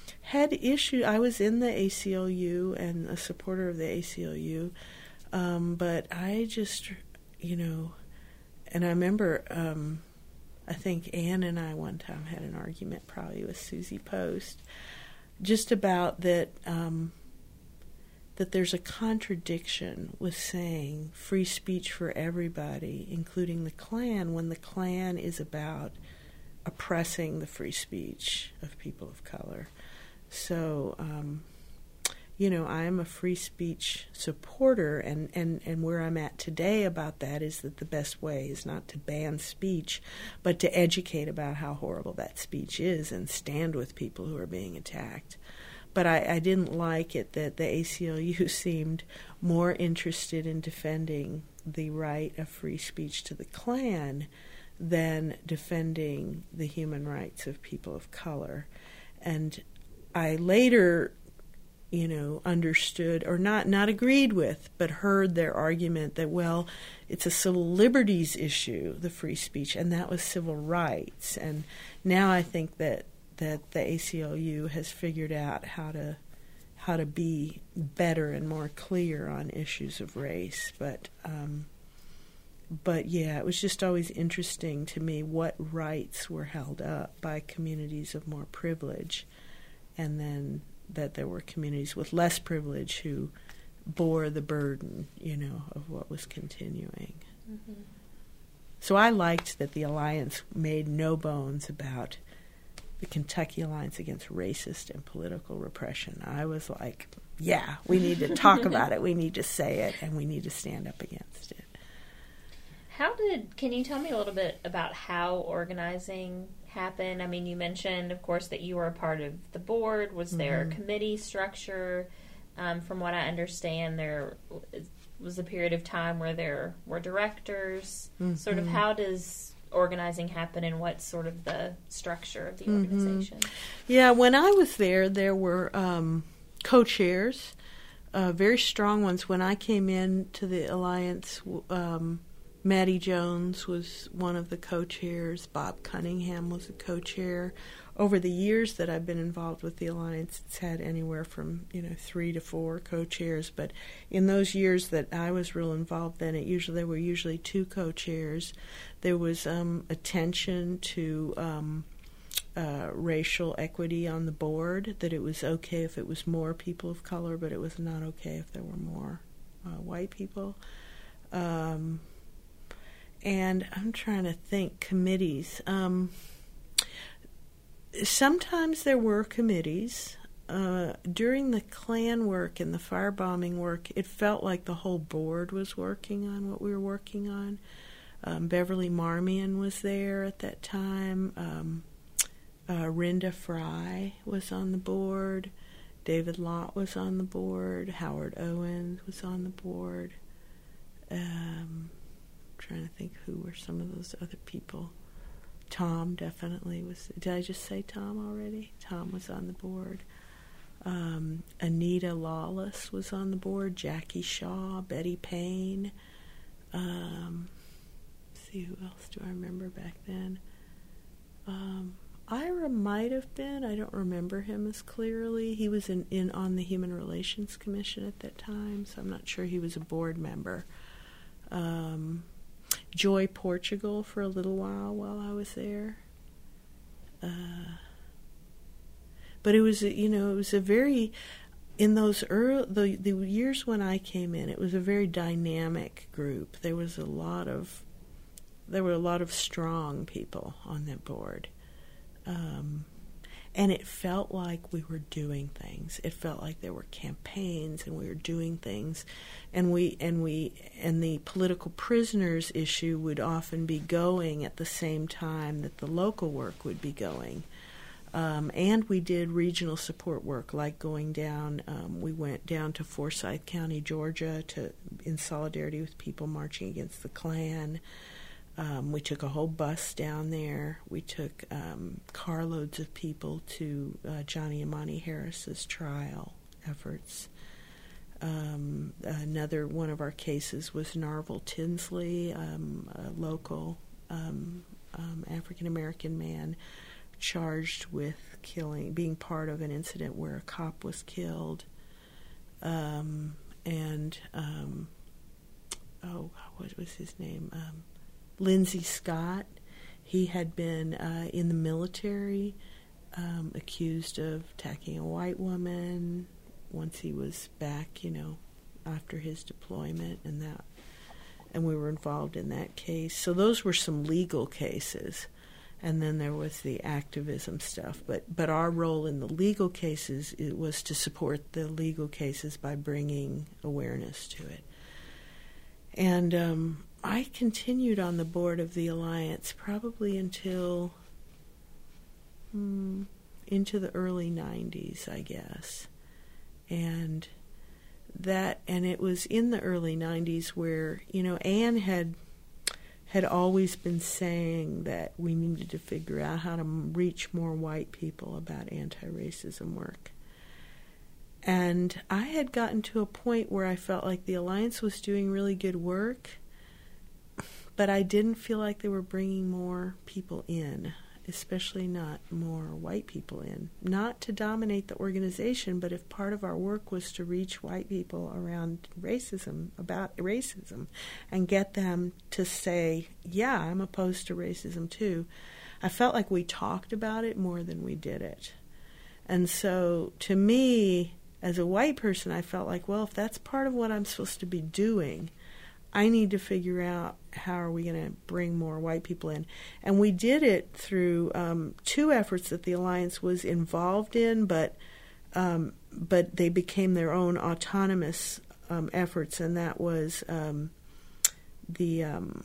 had issue. I was in the ACLU and a supporter of the ACLU, but I just, and I remember, I think Ann and I one time had an argument, probably with Susie Post, just about that. That there's a contradiction with saying free speech for everybody, including the Klan, when the Klan is about oppressing the free speech of people of color. So, I am a free speech supporter, and where I'm at today about that is that the best way is not to ban speech, but to educate about how horrible that speech is and stand with people who are being attacked. But I didn't like it that the ACLU seemed more interested in defending the right of free speech to the Klan than defending the human rights of people of color. And I later, understood, or not agreed with, but heard their argument that, well, it's a civil liberties issue, the free speech, and that was civil rights. And now I think that the ACLU has figured out how to be better and more clear on issues of race. But yeah, it was just always interesting to me what rights were held up by communities of more privilege, and then that there were communities with less privilege who bore the burden, of what was continuing. Mm-hmm. So I liked that the Alliance made no bones about the Kentucky Alliance Against Racist and Political Repression. I was like, yeah, we need to talk about it, we need to say it, and we need to stand up against it. Can you tell me a little bit about how organizing happened? I mean, you mentioned, of course, that you were a part of the board. Was there a committee structure? From what I understand, there was a period of time where there were directors. Mm-hmm. Sort of how does organizing happen, and what's sort of the structure of the organization? Yeah, when I was there were co-chairs, very strong ones. When I came in to the Alliance, Maddie Jones was one of the co-chairs. Bob Cunningham was a co-chair. Over the years that I've been involved with the Alliance, it's had anywhere from 3 to 4 co-chairs. But in those years that I was real involved, then there were usually 2 co-chairs. There was attention to racial equity on the board. That it was okay if it was more people of color, but it was not okay if there were more white people. And I'm trying to think, committees. Sometimes there were committees. During the Klan work and the firebombing work, it felt like the whole board was working on what we were working on. Beverly Marmion was there at that time. Rinda Fry was on the board. David Lott was on the board. Howard Owens was on the board. Trying to think who were some of those other people. Tom definitely was. Did I just say Tom already? Tom was on the board. Anita Lawless was on the board. Jackie Shaw, Betty Payne. See who else do I remember back then? Ira might have been. I don't remember him as clearly. He was in on the Human Relations Commission at that time, so I'm not sure he was a board member. Joy Portugal for a little while I was there. But it was, it was a very, in those early, the years when I came in, it was a very dynamic group. There were a lot of strong people on that board. And it felt like we were doing things. It felt like there were campaigns and we were doing things. And the political prisoners issue would often be going at the same time that the local work would be going. And we did regional support work, like going down, we went down to Forsyth County, Georgia, in solidarity with people marching against the Klan. We took a whole bus down there. We took carloads of people to Johnny Amani Harris's trial efforts. Another one of our cases was Narvel Tinsley, a local African-American man charged with being part of an incident where a cop was killed. What was his name? Lindsey Scott. He had been in the military, accused of attacking a white woman once he was back, after his deployment, and we were involved in that case. So those were some legal cases. And then there was the activism stuff. But our role in the legal cases, it was to support the legal cases by bringing awareness to it. And I continued on the board of the Alliance probably until into the early 90s, I guess. And it was in the early 90s where, Anne had always been saying that we needed to figure out how to reach more white people about anti-racism work. And I had gotten to a point where I felt like the Alliance was doing really good work, but I didn't feel like they were bringing more people in, especially not more white people in. Not to dominate the organization, but if part of our work was to reach white people around racism, about racism, and get them to say, yeah, I'm opposed to racism too, I felt like we talked about it more than we did it. And so to me, as a white person, I felt like, well, if that's part of what I'm supposed to be doing, I need to figure out how are we going to bring more white people in. And we did it through two efforts that the Alliance was involved in, but they became their own autonomous efforts, and that was the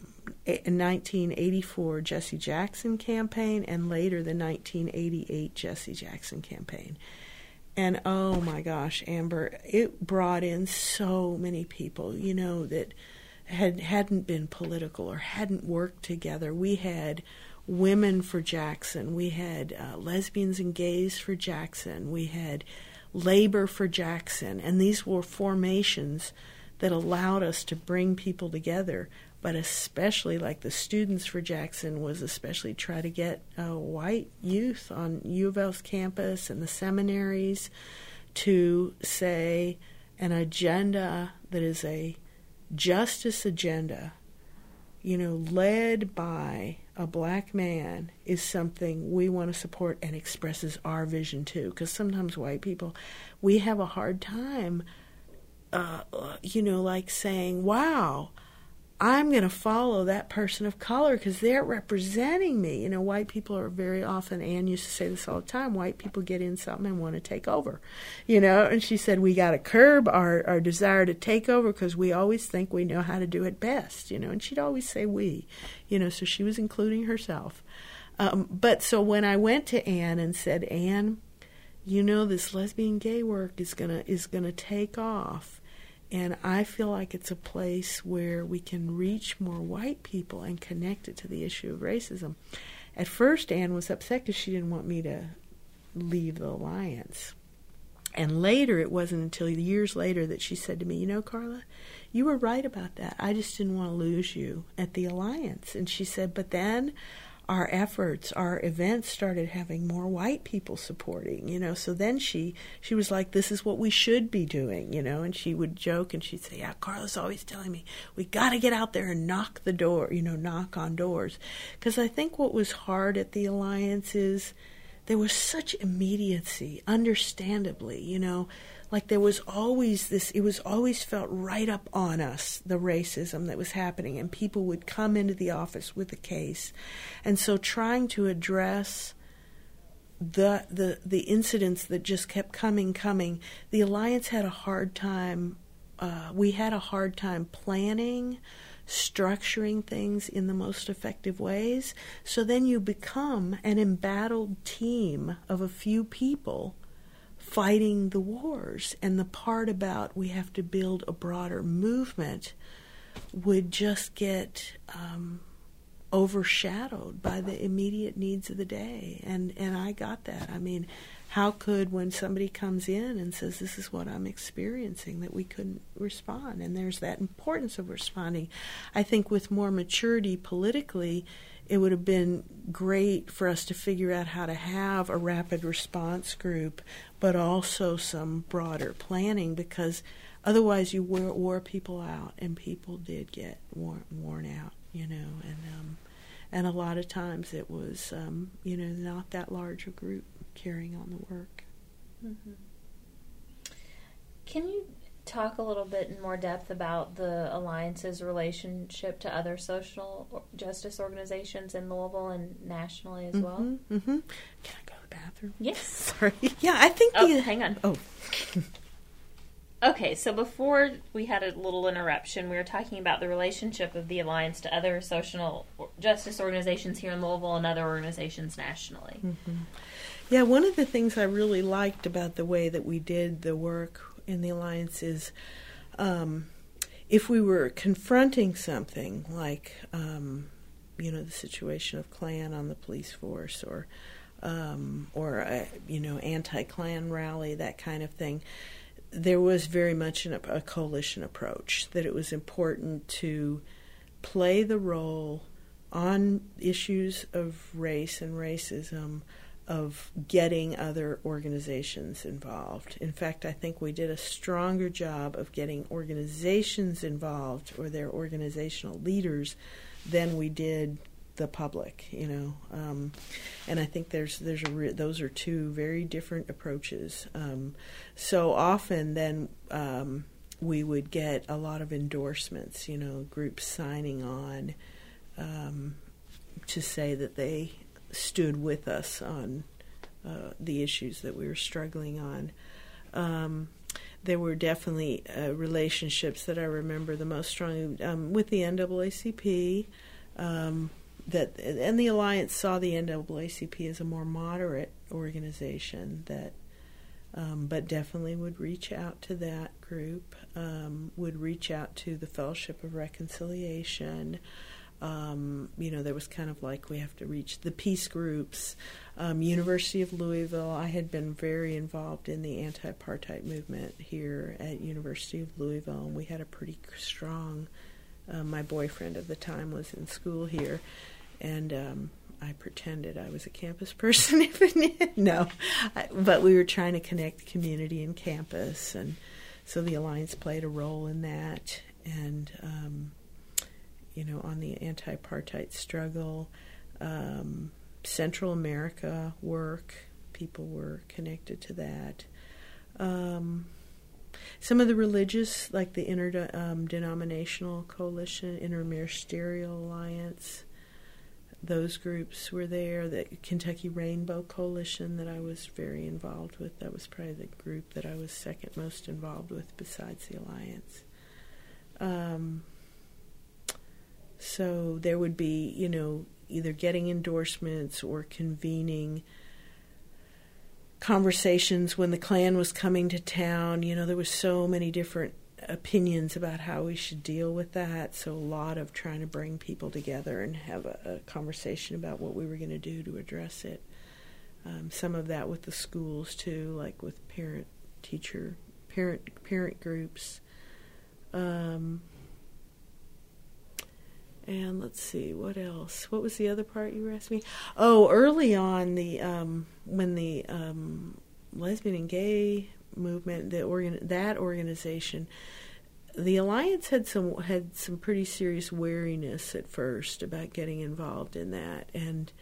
1984 Jesse Jackson campaign and later the 1988 Jesse Jackson campaign. And oh my gosh, Amber, it brought in so many people, that hadn't been political or hadn't worked together. We had Women for Jackson. We had Lesbians and Gays for Jackson. We had Labor for Jackson. And these were formations that allowed us to bring people together. But especially, like the Students for Jackson was especially try to get white youth on U of L's campus and the seminaries to say an agenda that is a justice agenda, led by a black man, is something we want to support and expresses our vision too. Because sometimes white people, we have a hard time, like saying, wow, I'm going to follow that person of color because they're representing me. White people are very often, Anne used to say this all the time, white people get in something and want to take over, and she said we got to curb our desire to take over because we always think we know how to do it best, and she'd always say we, so she was including herself. But so when I went to Anne and said, Anne, this lesbian gay work is gonna take off. And I feel like it's a place where we can reach more white people and connect it to the issue of racism. At first, Anne was upset because she didn't want me to leave the Alliance. And later, it wasn't until years later that she said to me, Carla, you were right about that. I just didn't want to lose you at the Alliance. And she said, but then our efforts, our events started having more white people supporting, so then she was like, this is what we should be doing, and she would joke and she'd say, yeah, Carla's always telling me, we got to get out there and knock on doors. Because I think what was hard at the Alliance is there was such immediacy, understandably, like there was always it was always felt right up on us, the racism that was happening, and people would come into the office with a case. And so trying to address the incidents that just kept coming, the Alliance had a hard time, we had a hard time planning, structuring things in the most effective ways. So then you become an embattled team of a few people fighting the wars, and the part about we have to build a broader movement would just get overshadowed by the immediate needs of the day. And I got that. I mean, how could, when somebody comes in and says, this is what I'm experiencing, that we couldn't respond? And there's that importance of responding. I think with more maturity politically, it would have been great for us to figure out how to have a rapid response group, but also some broader planning, because otherwise you wore people out, and people did get worn out, and a lot of times it was, not that large a group carrying on the work. Mm-hmm. Can you talk a little bit in more depth about the Alliance's relationship to other social justice organizations in Louisville and nationally as well? Mm-hmm. Can I go to the bathroom? Yes. Sorry. Yeah, I think hang on. Oh. Okay, so before we had a little interruption, we were talking about the relationship of the Alliance to other social justice organizations here in Louisville and other organizations nationally. Mm-hmm. Yeah, one of the things I really liked about the way that we did the work in the Alliance is if we were confronting something like, the situation of Klan on the police force or anti-Klan rally, that kind of thing, there was very much a coalition approach, that it was important to play the role on issues of race and racism of getting other organizations involved. In fact, I think we did a stronger job of getting organizations involved or their organizational leaders than we did the public, and I think those are two very different approaches. So often then we would get a lot of endorsements, groups signing on to say that they stood with us on the issues that we were struggling on. There were definitely relationships that I remember the most strongly with the NAACP. And the Alliance saw the NAACP as a more moderate organization that, but definitely would reach out to that group, would reach out to the Fellowship of Reconciliation. There was kind of like we have to reach the peace groups. University of Louisville, I had been very involved in the anti-apartheid movement here at University of Louisville, and we had a pretty strong, my boyfriend at the time was in school here, and I pretended I was a campus person. But we were trying to connect the community and campus, and so the Alliance played a role in that, and on the anti-apartheid struggle, Central America work, people were connected to that. Some of the religious, like the interdenominational coalition, interministerial alliance, those groups were there. The Kentucky Rainbow Coalition that I was very involved with, that was probably the group that I was second most involved with besides the Alliance. So there would be, either getting endorsements or convening conversations when the Klan was coming to town. There was so many different opinions about how we should deal with that, so a lot of trying to bring people together and have a conversation about what we were going to do to address it. Some of that with the schools too, like with parent groups. And let's see, what else? What was the other part you were asking me? Oh, early on, when the lesbian and gay movement, that organization, the Alliance had some pretty serious wariness at first about getting involved in that, and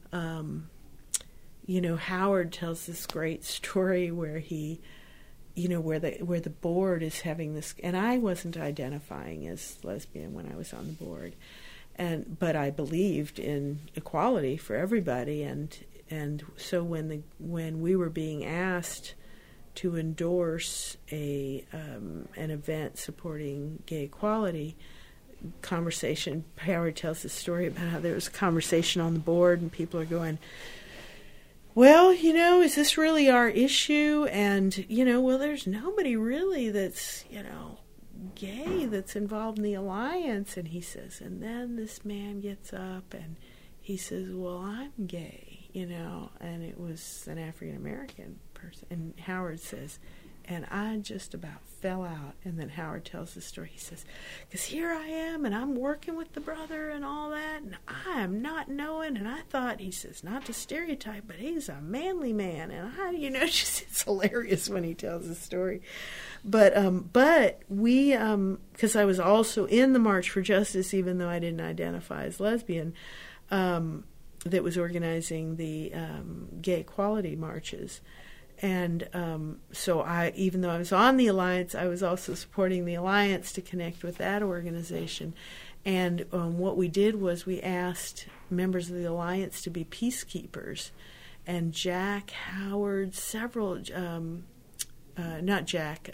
Howard tells this great story where he, where the board is having this, and I wasn't identifying as lesbian when I was on the board, but I believed in equality for everybody, and so when we were being asked to endorse an event supporting gay equality, Howard tells this story about how there was a conversation on the board and people are going, well, is this really our issue? And, well, there's nobody really that's, gay that's involved in the alliance. And he says, and then this man gets up and he says, well, I'm gay, and it was an African-American person. And Howard says, and I just about fell out. And then Howard tells the story. He says, because here I am, and I'm working with the brother and all that, and I am not knowing. And I thought, he says, not to stereotype, but he's a manly man. And it's hilarious when he tells the story. But we, because I was also in the March for Justice, even though I didn't identify as lesbian, that was organizing the gay equality marches. And so even though I was on the Alliance, I was also supporting the Alliance to connect with that organization. And what we did was we asked members of the Alliance to be peacekeepers. And Jack, Howard, several, not Jack,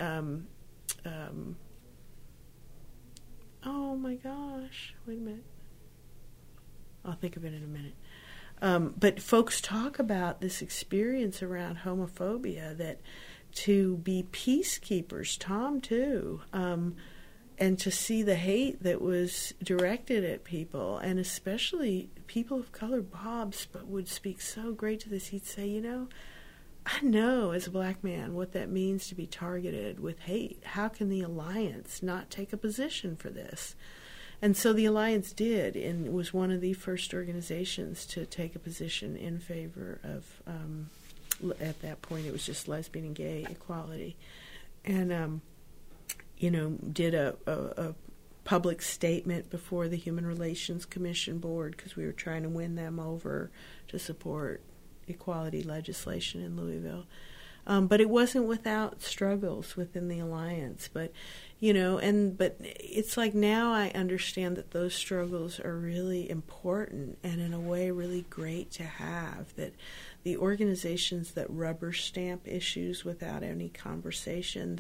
oh my gosh, wait a minute. I'll think of it in a minute. But folks talk about this experience around homophobia, that to be peacekeepers, Tom too, and to see the hate that was directed at people, and especially people of color. Bob would speak so great to this. He'd say, I know as a black man what that means to be targeted with hate. How can the Alliance not take a position for this? And so the Alliance did, and was one of the first organizations to take a position in favor of, at that point, it was just lesbian and gay equality. And, did a public statement before the Human Relations Commission Board, because we were trying to win them over to support equality legislation in Louisville. But it wasn't without struggles within the Alliance. But, but it's like now I understand that those struggles are really important and in a way really great to have, that the organizations that rubber stamp issues without any conversation,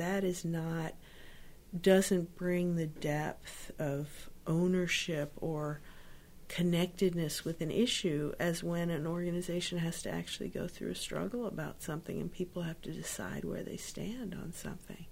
doesn't bring the depth of ownership or connectedness with an issue as when an organization has to actually go through a struggle about something and people have to decide where they stand on something.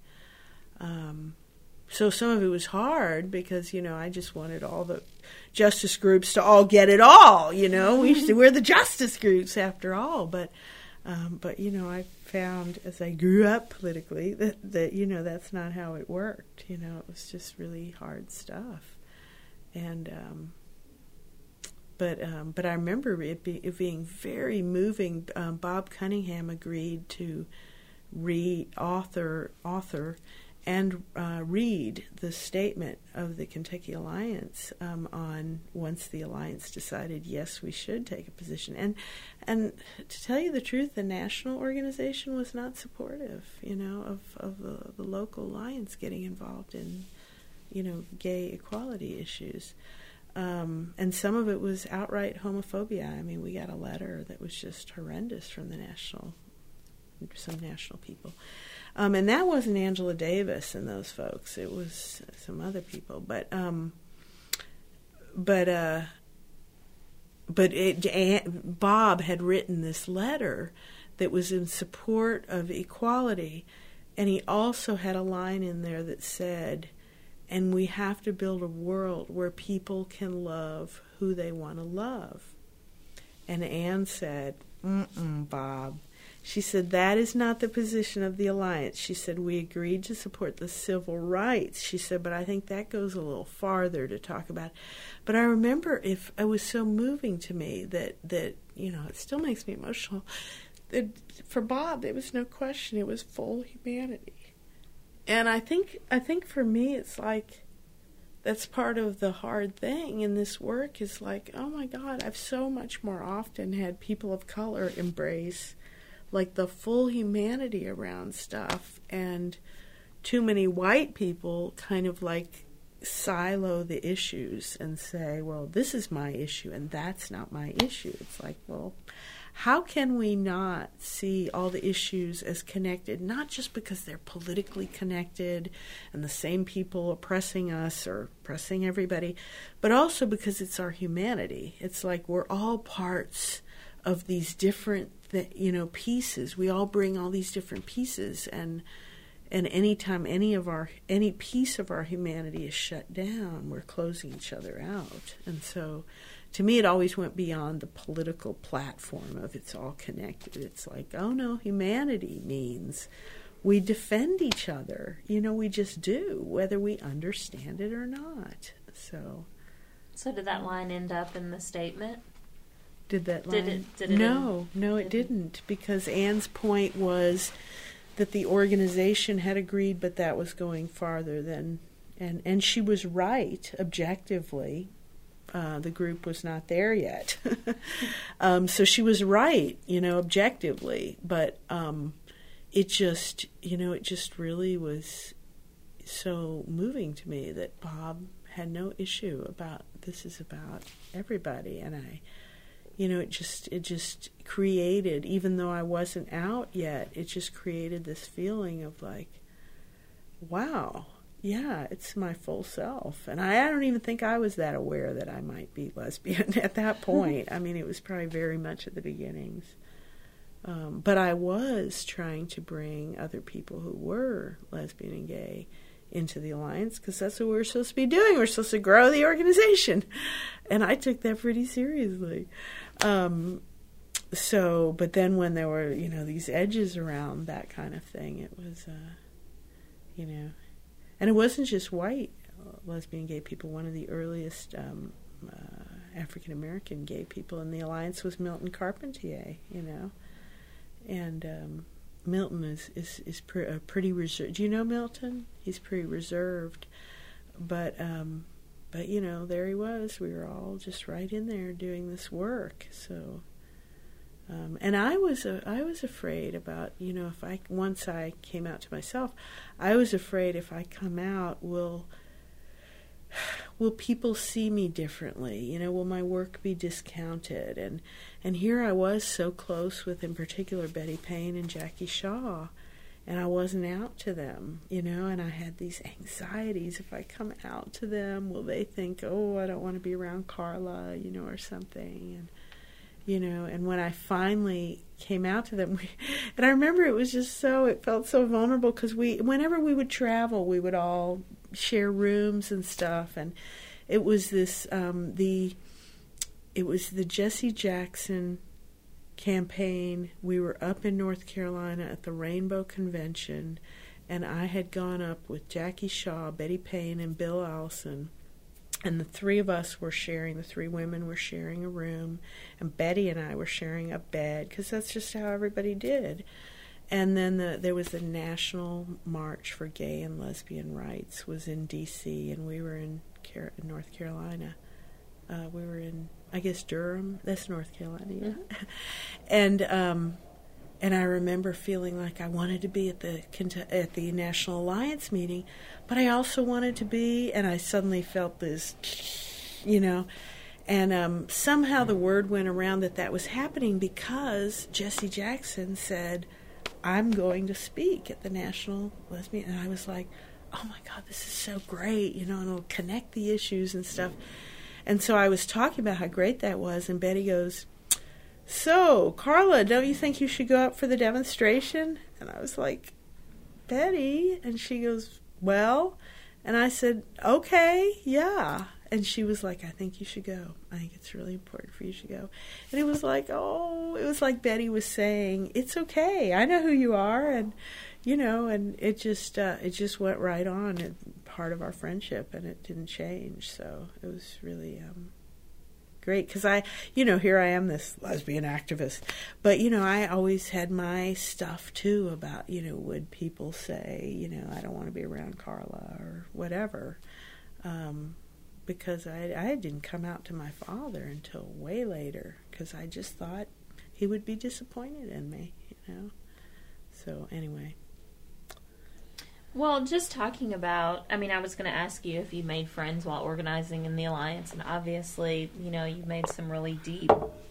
So some of it was hard because, I just wanted all the justice groups to all get it all, we're the justice groups after all. But I found as I grew up politically that that's not how it worked. It was just really hard stuff. And, But I remember it being very moving. Bob Cunningham agreed to author and read the statement of the Kentucky Alliance on once the Alliance decided, yes, we should take a position. And to tell you the truth, the national organization was not supportive, of the local Alliance getting involved in, gay equality issues. And some of it was outright homophobia. I mean, we got a letter that was just horrendous from some national people. And that wasn't Angela Davis and those folks. It was some other people. But Bob had written this letter that was in support of equality, and he also had a line in there that said, and we have to build a world where people can love who they want to love. And Anne said, Bob. She said, that is not the position of the Alliance. She said, we agreed to support the civil rights. She said, but I think that goes a little farther to talk about. But I remember it was so moving to me that it still makes me emotional. That for Bob, there was no question. It was full humanity. And I think for me, it's like, that's part of the hard thing in this work is like, oh my God, I've so much more often had people of color embrace like the full humanity around stuff, and too many white people kind of like silo the issues and say, well, this is my issue and that's not my issue. It's like, well, how can we not see all the issues as connected, not just because they're politically connected and the same people oppressing us or oppressing everybody, but also because it's our humanity. It's like we're all parts of these different pieces. We all bring all these different pieces, and And anytime any piece of our humanity is shut down, we're closing each other out. And so, to me, it always went beyond the political platform of it's all connected. It's like, oh no, humanity means we defend each other. We just do, whether we understand it or not. So did that line end up in the statement? Did that line? Did it No, it didn't, because Anne's point was that the organization had agreed, but that was going farther than, and she was right, objectively. The group was not there yet. So she was right, objectively, but it just really was so moving to me that Bob had no issue about, this is about everybody. And it just created, even though I wasn't out yet, it just created this feeling of like, wow, yeah, it's my full self. And I don't even think I was that aware that I might be lesbian at that point. I mean, it was probably very much at the beginnings. But I was trying to bring other people who were lesbian and gay into the Alliance, because that's what we're supposed to be doing. We're supposed to grow the organization. And I took that pretty seriously. But then when there were, these edges around that kind of thing, it was, and it wasn't just white lesbian gay people. One of the earliest African-American gay people in the Alliance was Milton Carpentier, and Milton is pretty reserved. Do you know Milton? He's pretty reserved, but there he was. We were all just right in there doing this work. So, and I was afraid about, once I came out to myself, I was afraid if I come out, will people see me differently? Will my work be discounted? And here I was so close with, in particular, Betty Payne and Jackie Shaw, and I wasn't out to them, and I had these anxieties. If I come out to them, will they think, oh, I don't want to be around Carla, or something? And when I finally came out to them, and I remember it felt so vulnerable, because whenever we would travel, we would all share rooms and stuff, and it was this, it was the Jesse Jackson campaign. We were up in North Carolina at the Rainbow Convention, and I had gone up with Jackie Shaw, Betty Payne, and Bill Allison, and the three women were sharing a room, and Betty and I were sharing a bed, because that's just how everybody did. And then there was the National March for Gay and Lesbian Rights was in D.C., and we were in North Carolina. We were in, I guess, Durham. That's North Carolina, yeah. Mm-hmm. And I remember feeling like I wanted to be at the National Alliance meeting, but I also wanted to be, and I suddenly felt this, and somehow the word went around that was happening, because Jesse Jackson said, I'm going to speak at the National Lesbian, and I was like, oh my God, this is so great, and it'll connect the issues and stuff. And so I was talking about how great that was, and Betty goes, so, Carla, don't you think you should go up for the demonstration? And I was like, Betty? And she goes, well, and I said, okay, yeah. And she was like, I think you should go. I think it's really important for you to go. And it was like, Betty was saying, it's okay. I know who you are. And, and it just went right on, and part of our friendship, and it didn't change. So it was really great, because here I am, this lesbian activist, but I always had my stuff too about would people say I don't want to be around Carla or whatever, because I didn't come out to my father until way later, because I just thought he would be disappointed in me, so anyway. Well, just talking about, I was going to ask you if you made friends while organizing in the Alliance, and obviously, you made some really deep,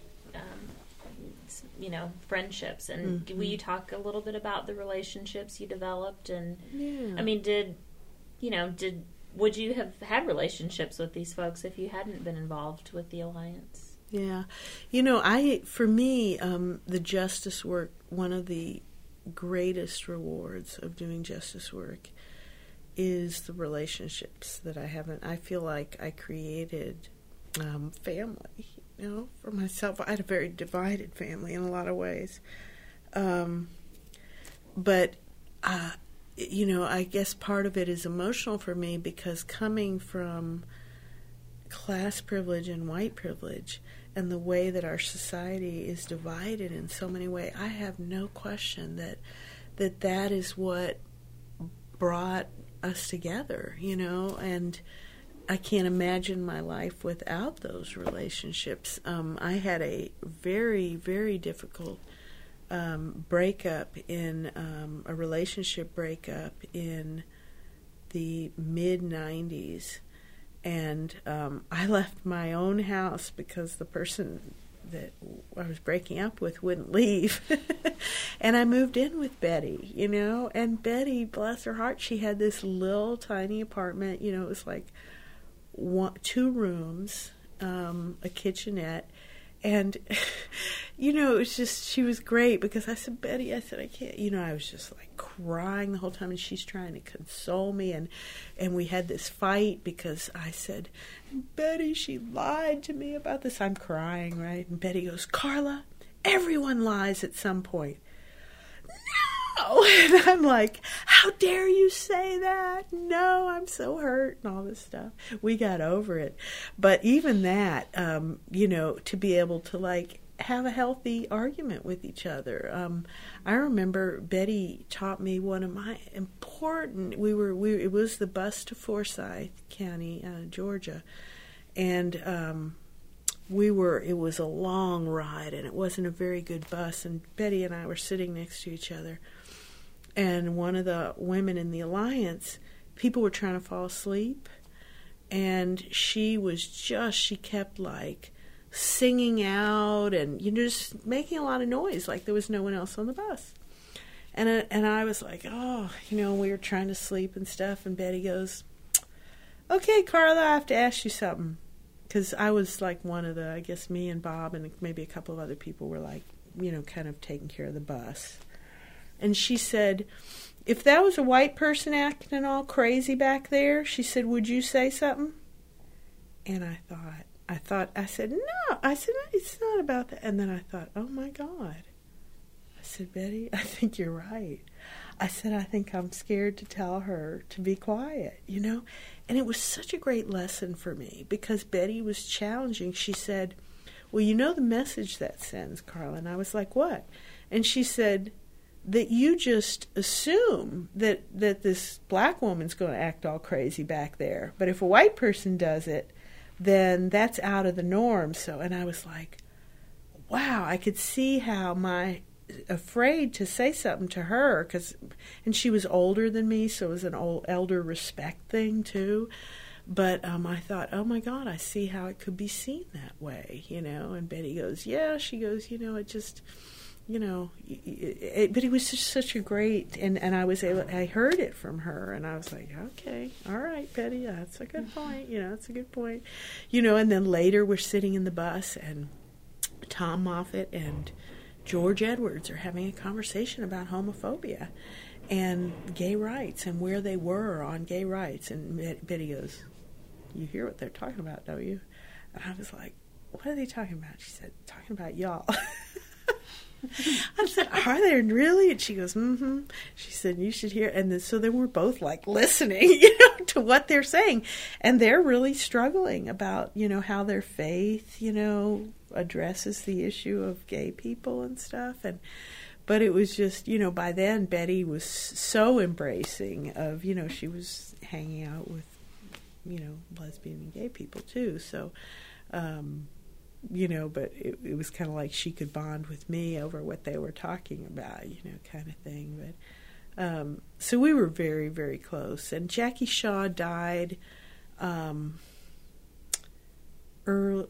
friendships. And will you talk a little bit about the relationships you developed? And, yeah. Would you have had relationships with these folks if you hadn't been involved with the Alliance? Yeah. For me, the justice work, one of the greatest rewards of doing justice work is the relationships that I feel like I created family, for myself. I had a very divided family in a lot of ways. But I guess part of it is emotional for me because coming from class privilege and white privilege and the way that our society is divided in so many ways, I have no question that is what brought us together, and I can't imagine my life without those relationships. I had a very, very difficult breakup a relationship breakup in the mid-90s. And I left my own house because the person that I was breaking up with wouldn't leave. And I moved in with Betty, And Betty, bless her heart, she had this little tiny apartment. It was like 2 rooms, a kitchenette. And, it was just, she was great because I said, Betty, I can't, I was just like crying the whole time and she's trying to console me. And we had this fight because I said, Betty, she lied to me about this. I'm crying, right? And Betty goes, Carla, everyone lies at some point. No! And I'm like, how dare you say that? No, I'm so hurt and all this stuff. We got over it. But even that, to be able to have a healthy argument with each other. I remember Betty taught me one of my important, it was the bus to Forsyth County, Georgia. And it was a long ride and it wasn't a very good bus. And Betty and I were sitting next to each other. And one of the women in the Alliance, people were trying to fall asleep. And she kept singing out and just making a lot of noise like there was no one else on the bus. And I was like, we were trying to sleep and stuff. And Betty goes, okay, Carla, I have to ask you something. Because I was one of I guess me and Bob and maybe a couple of other people were kind of taking care of the bus. And she said, if that was a white person acting all crazy back there, she said, would you say something? And I said, no. I said, it's not about that. And then I thought, oh, my God. I said, Betty, I think you're right. I said, I think I'm scared to tell her to be quiet, And it was such a great lesson for me because Betty was challenging. She said, well, the message that sends, Carla. And I was like, what? And she said, that you just assume that this black woman's going to act all crazy back there. But if a white person does it, then that's out of the norm. And I was like, wow, I could see how afraid to say something to her, and she was older than me, so it was an elder respect thing too. But I thought, oh my God, I see how it could be seen that way, And Betty goes, yeah, she goes, it just... but it was just such a great, and I heard it from her, and I was like, okay, all right, Betty, that's a good point, that's a good point, and then later we're sitting in the bus, and Tom Moffat and George Edwards are having a conversation about homophobia and gay rights and where they were on gay rights, and Betty goes, you hear what they're talking about, don't you? And I was like, what are they talking about? She said, talking about y'all. I said, are they really? And she goes, mm-hmm. She said, you should hear. And then we're both listening, to what they're saying. And they're really struggling about, how their faith, addresses the issue of gay people and stuff. But it was just, by then Betty was so embracing of, she was hanging out with, lesbian and gay people too. So, but it was kind of like she could bond with me over what they were talking about, kind of thing. But so we were very, very close. And Jackie Shaw died early,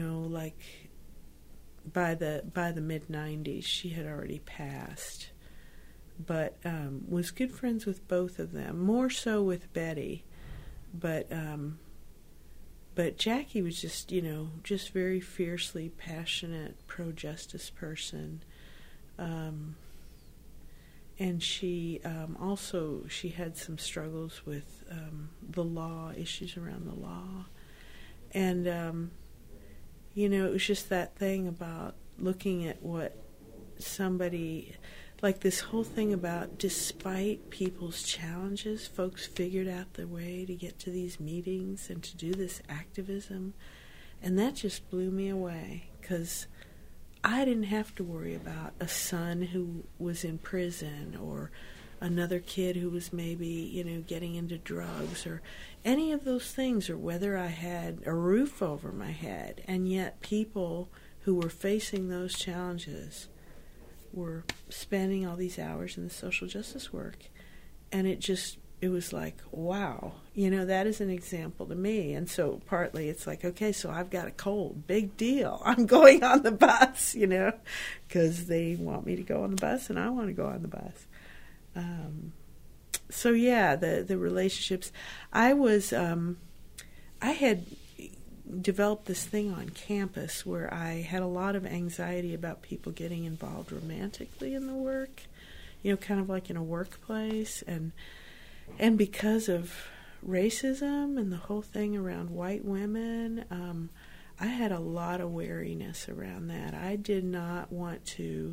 by the mid-90s. She had already passed, but was good friends with both of them, more so with Betty. But Jackie was just, just very fiercely passionate, pro-justice person. and she she had some struggles with the law, issues around the law. And, it was just that thing about looking at what somebody, like this whole thing about despite people's challenges, folks figured out the way to get to these meetings and to do this activism. And that just blew me away, because I didn't have to worry about a son who was in prison or another kid who was maybe, getting into drugs or any of those things, or whether I had a roof over my head. And yet people who were facing those challenges were spending all these hours in the social justice work. And it was like, wow, that is an example to me. And so partly it's like, okay, so I've got a cold, big deal. I'm going on the bus, because they want me to go on the bus and I want to go on the bus. So yeah, the relationships. I had developed this thing on campus where I had a lot of anxiety about people getting involved romantically in the work, kind of like in a workplace. And because of racism and the whole thing around white women, I had a lot of wariness around that. I did not want to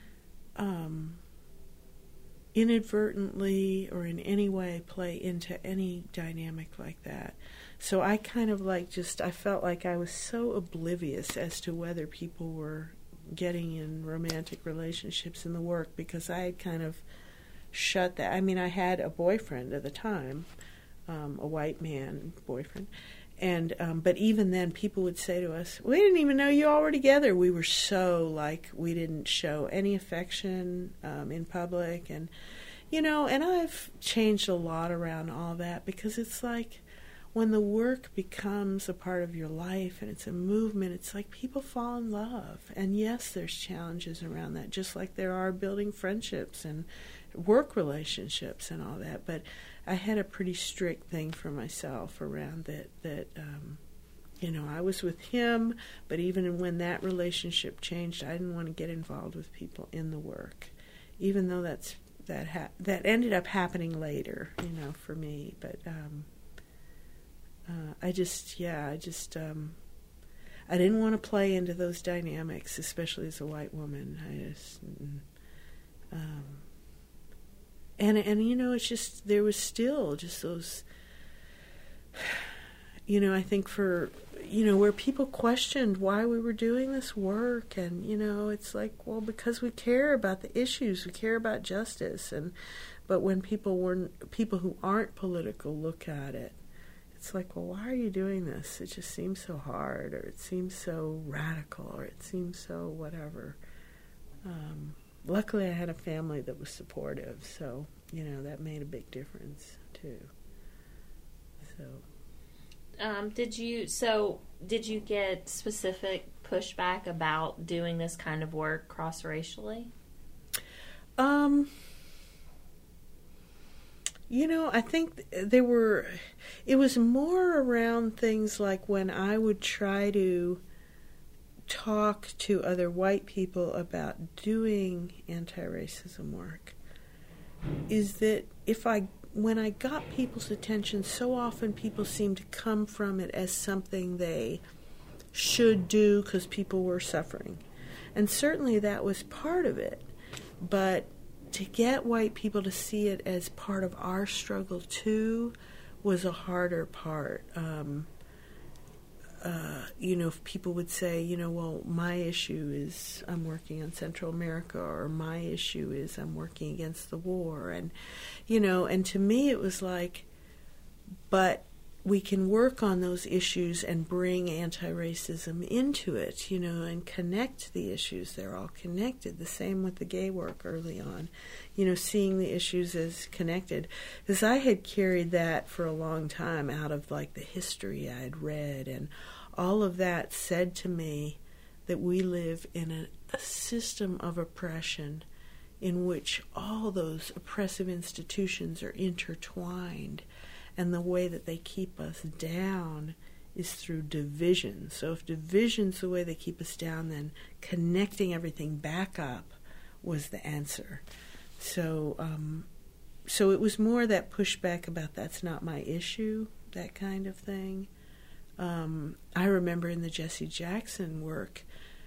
inadvertently or in any way play into any dynamic like that. So I kind of I felt like I was so oblivious as to whether people were getting in romantic relationships in the work, because I had kind of shut that. I mean, I had a boyfriend at the time, a white man boyfriend, and but even then people would say to us, we didn't even know you all were together. We were so we didn't show any affection in public, and and I've changed a lot around all that, because it's like when the work becomes a part of your life and it's a movement, it's like people fall in love. And yes, there's challenges around that, just like there are building friendships and work relationships and all that. But I had a pretty strict thing for myself around that I was with him, but even when that relationship changed, I didn't want to get involved with people in the work, even though that ended up happening later, for me. But I didn't want to play into those dynamics, especially as a white woman. It's just, there was still just those, I think for, where people questioned why we were doing this work, and, it's like, well, because we care about the issues, we care about justice, but when people who aren't political look at it, it's like, well, why are you doing this? It just seems so hard, or it seems so radical, or it seems so whatever. Luckily, I had a family that was supportive, so, that made a big difference, too. So, did you get specific pushback about doing this kind of work cross-racially? I think it was more around things like when I would try to talk to other white people about doing anti-racism work, is that when I got people's attention, so often people seemed to come from it as something they should do because people were suffering. And certainly that was part of it, but to get white people to see it as part of our struggle too was a harder part. If people would say, well, my issue is I'm working on Central America, or my issue is I'm working against the war, and and to me it was like, but we can work on those issues and bring anti-racism into it, and connect the issues. They're all connected. The same with the gay work early on, seeing the issues as connected. Because I had carried that for a long time out of the history I had read, and all of that said to me that we live in a system of oppression in which all those oppressive institutions are intertwined. And the way that they keep us down is through division. So if division's the way they keep us down, then connecting everything back up was the answer. So it was more that pushback about that's not my issue, that kind of thing. I remember in the Jesse Jackson work,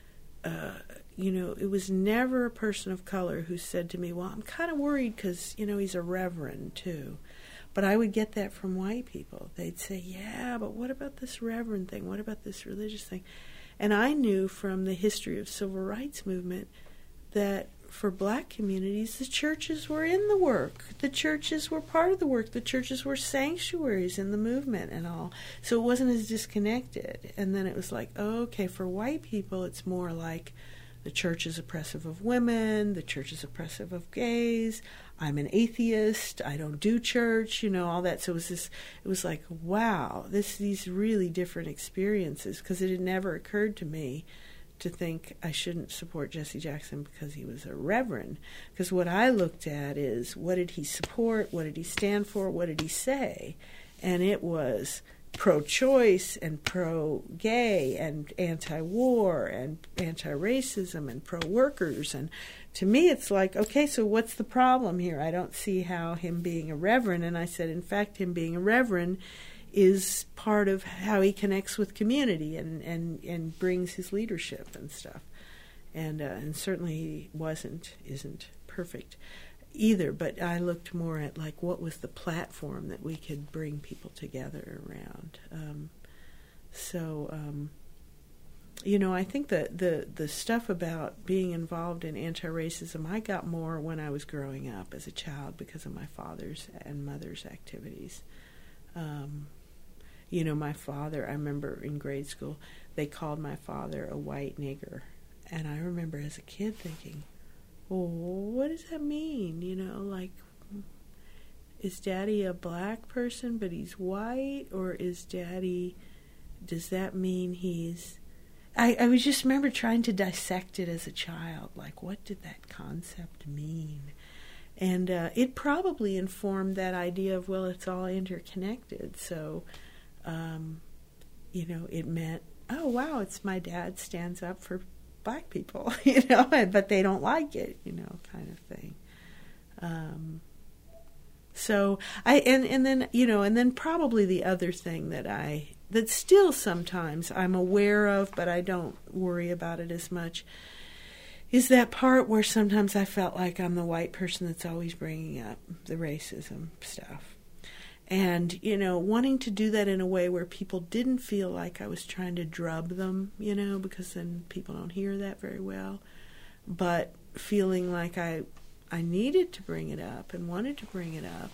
it was never a person of color who said to me, well, I'm kind of worried because, he's a reverend too. But I would get that from white people. They'd say, yeah, but what about this reverend thing? What about this religious thing? And I knew from the history of civil rights movement that for black communities, the churches were in the work. The churches were part of the work. The churches were sanctuaries in the movement and all. So it wasn't as disconnected. And then it was like, oh, okay, for white people, it's more like the church is oppressive of women, the church is oppressive of gays, I'm an atheist, I don't do church, all that. So it was like, wow, these really different experiences, because it had never occurred to me to think I shouldn't support Jesse Jackson because he was a reverend. Because what I looked at is, what did he support, what did he stand for, what did he say? And it was pro-choice and pro-gay and anti-war and anti-racism and pro-workers. And to me it's like, okay, so what's the problem here? I don't see how him being a reverend, and I said, in fact, him being a reverend is part of how he connects with community and brings his leadership and stuff. And certainly he isn't perfect either, but I looked more at like what was the platform that we could bring people together around. I think that the stuff about being involved in anti-racism, I got more when I was growing up as a child because of my father's and mother's activities. My father, I remember in grade school, they called my father a white nigger. And I remember as a kid thinking, well, what does that mean? Is Daddy a black person but he's white? Or does that mean he's... I was just remember trying to dissect it as a child. Like, what did that concept mean? And it probably informed that idea of, well, it's all interconnected. So, it meant, oh, wow, it's my dad stands up for black people, but they don't like it, kind of thing. And then probably the other thing that still sometimes I'm aware of, but I don't worry about it as much, is that part where sometimes I felt like I'm the white person that's always bringing up the racism stuff. And, wanting to do that in a way where people didn't feel like I was trying to drub them, because then people don't hear that very well. But feeling like I needed to bring it up and wanted to bring it up.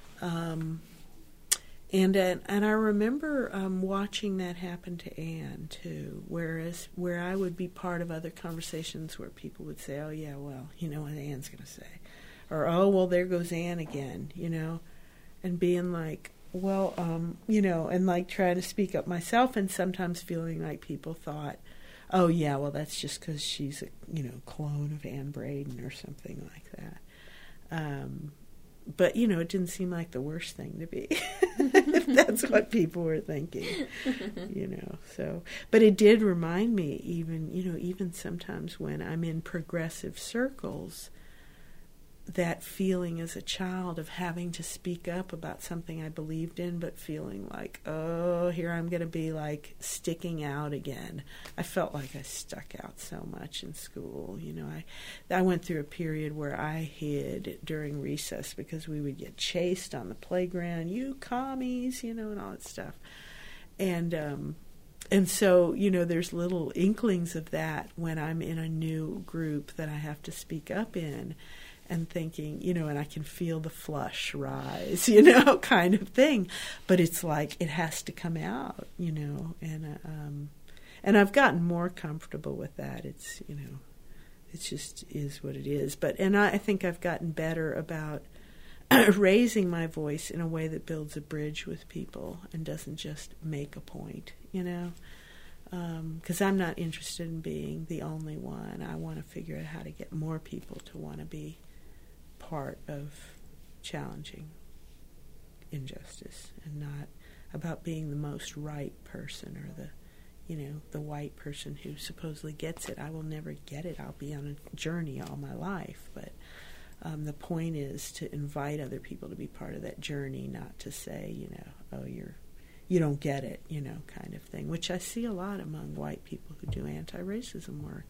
And I remember watching that happen to Anne, too, where I would be part of other conversations where people would say, oh, yeah, well, what Anne's going to say. Or, oh, well, there goes Anne again, and being like, well, and like trying to speak up myself, and sometimes feeling like people thought, oh, yeah, well, that's just because she's a, clone of Anne Braden or something like that. But, it didn't seem like the worst thing to be, if that's what people were thinking, so. But it did remind me, even sometimes when I'm in progressive circles, that feeling as a child of having to speak up about something I believed in, but feeling like, oh, here I'm going to be like sticking out again. I felt like I stuck out so much in school. I went through a period where I hid during recess because we would get chased on the playground, you commies, and all that stuff. And so, there's little inklings of that when I'm in a new group that I have to speak up in. And thinking, and I can feel the flush rise, kind of thing. But it's like it has to come out, and I've gotten more comfortable with that. It's, it just is what it is. And I think I've gotten better about raising my voice in a way that builds a bridge with people and doesn't just make a point, because I'm not interested in being the only one. I want to figure out how to get more people to want to be part of challenging injustice, and not about being the most right person or the white person who supposedly gets it. I will never get it. I'll be on a journey all my life, but The point is to invite other people to be part of that journey, not to say, oh, you don't get it, kind of thing, which I see a lot among white people who do anti-racism work.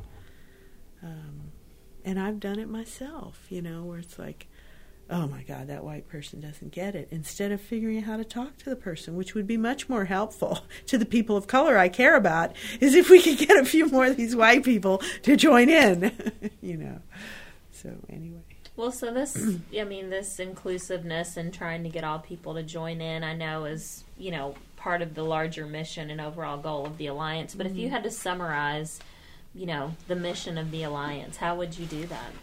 And I've done it myself, where it's like, oh my God, that white person doesn't get it, instead of figuring out how to talk to the person, which would be much more helpful to the people of color I care about, is if we could get a few more of these white people to join in, So anyway. Well, so this, this inclusiveness and trying to get all people to join in, I know is, part of the larger mission and overall goal of the Alliance. But if you had to summarize, the mission of the Alliance, how would you do that?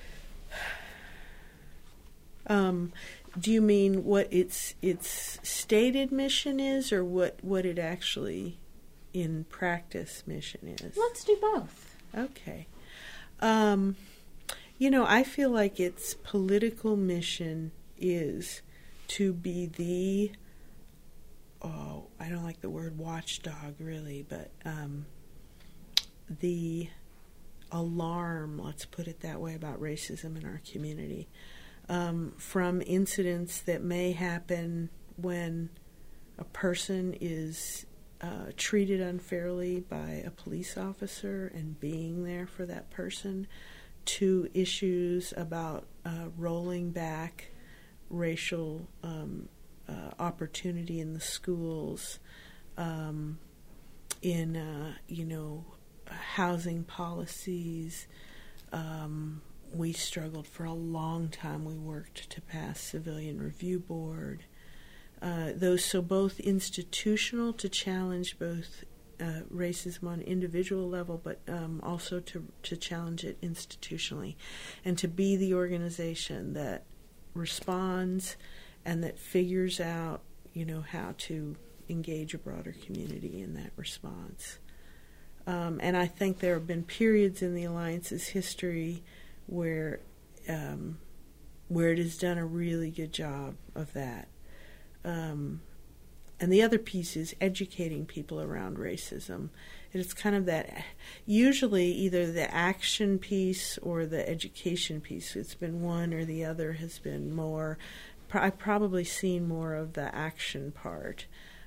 Do you mean what its stated mission is, or what it actually in practice mission is? Let's do both. Okay. I feel like its political mission is to be I don't like the word watchdog really, but the alarm, let's put it that way, about racism in our community. From incidents that may happen when a person is treated unfairly by a police officer and being there for that person, to issues about rolling back racial opportunity in the schools, in housing policies. We struggled for a long time. We worked to pass Civilian Review Board. So both institutional, to challenge both racism on individual level, but also to challenge it institutionally, and to be the organization that responds and that figures out, how to engage a broader community in that response. And I think there have been periods in the Alliance's history where it has done a really good job of that. And the other piece is educating people around racism. It's kind of that, usually either the action piece or the education piece. It's been one or the other has been more. I've probably seen more of the action part.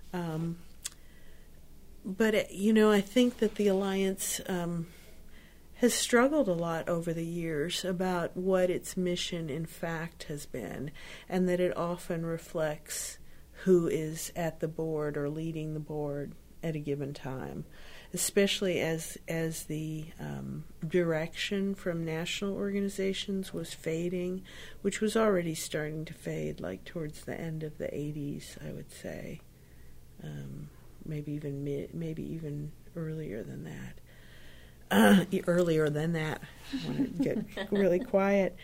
But, I think that the Alliance has struggled a lot over the years about what its mission in fact has been, and that it often reflects who is at the board or leading the board at a given time, especially as the direction from national organizations was fading, which was already starting to fade, like towards the end of the 80s, I would say, maybe even earlier than that. Earlier than that, I want to get really quiet.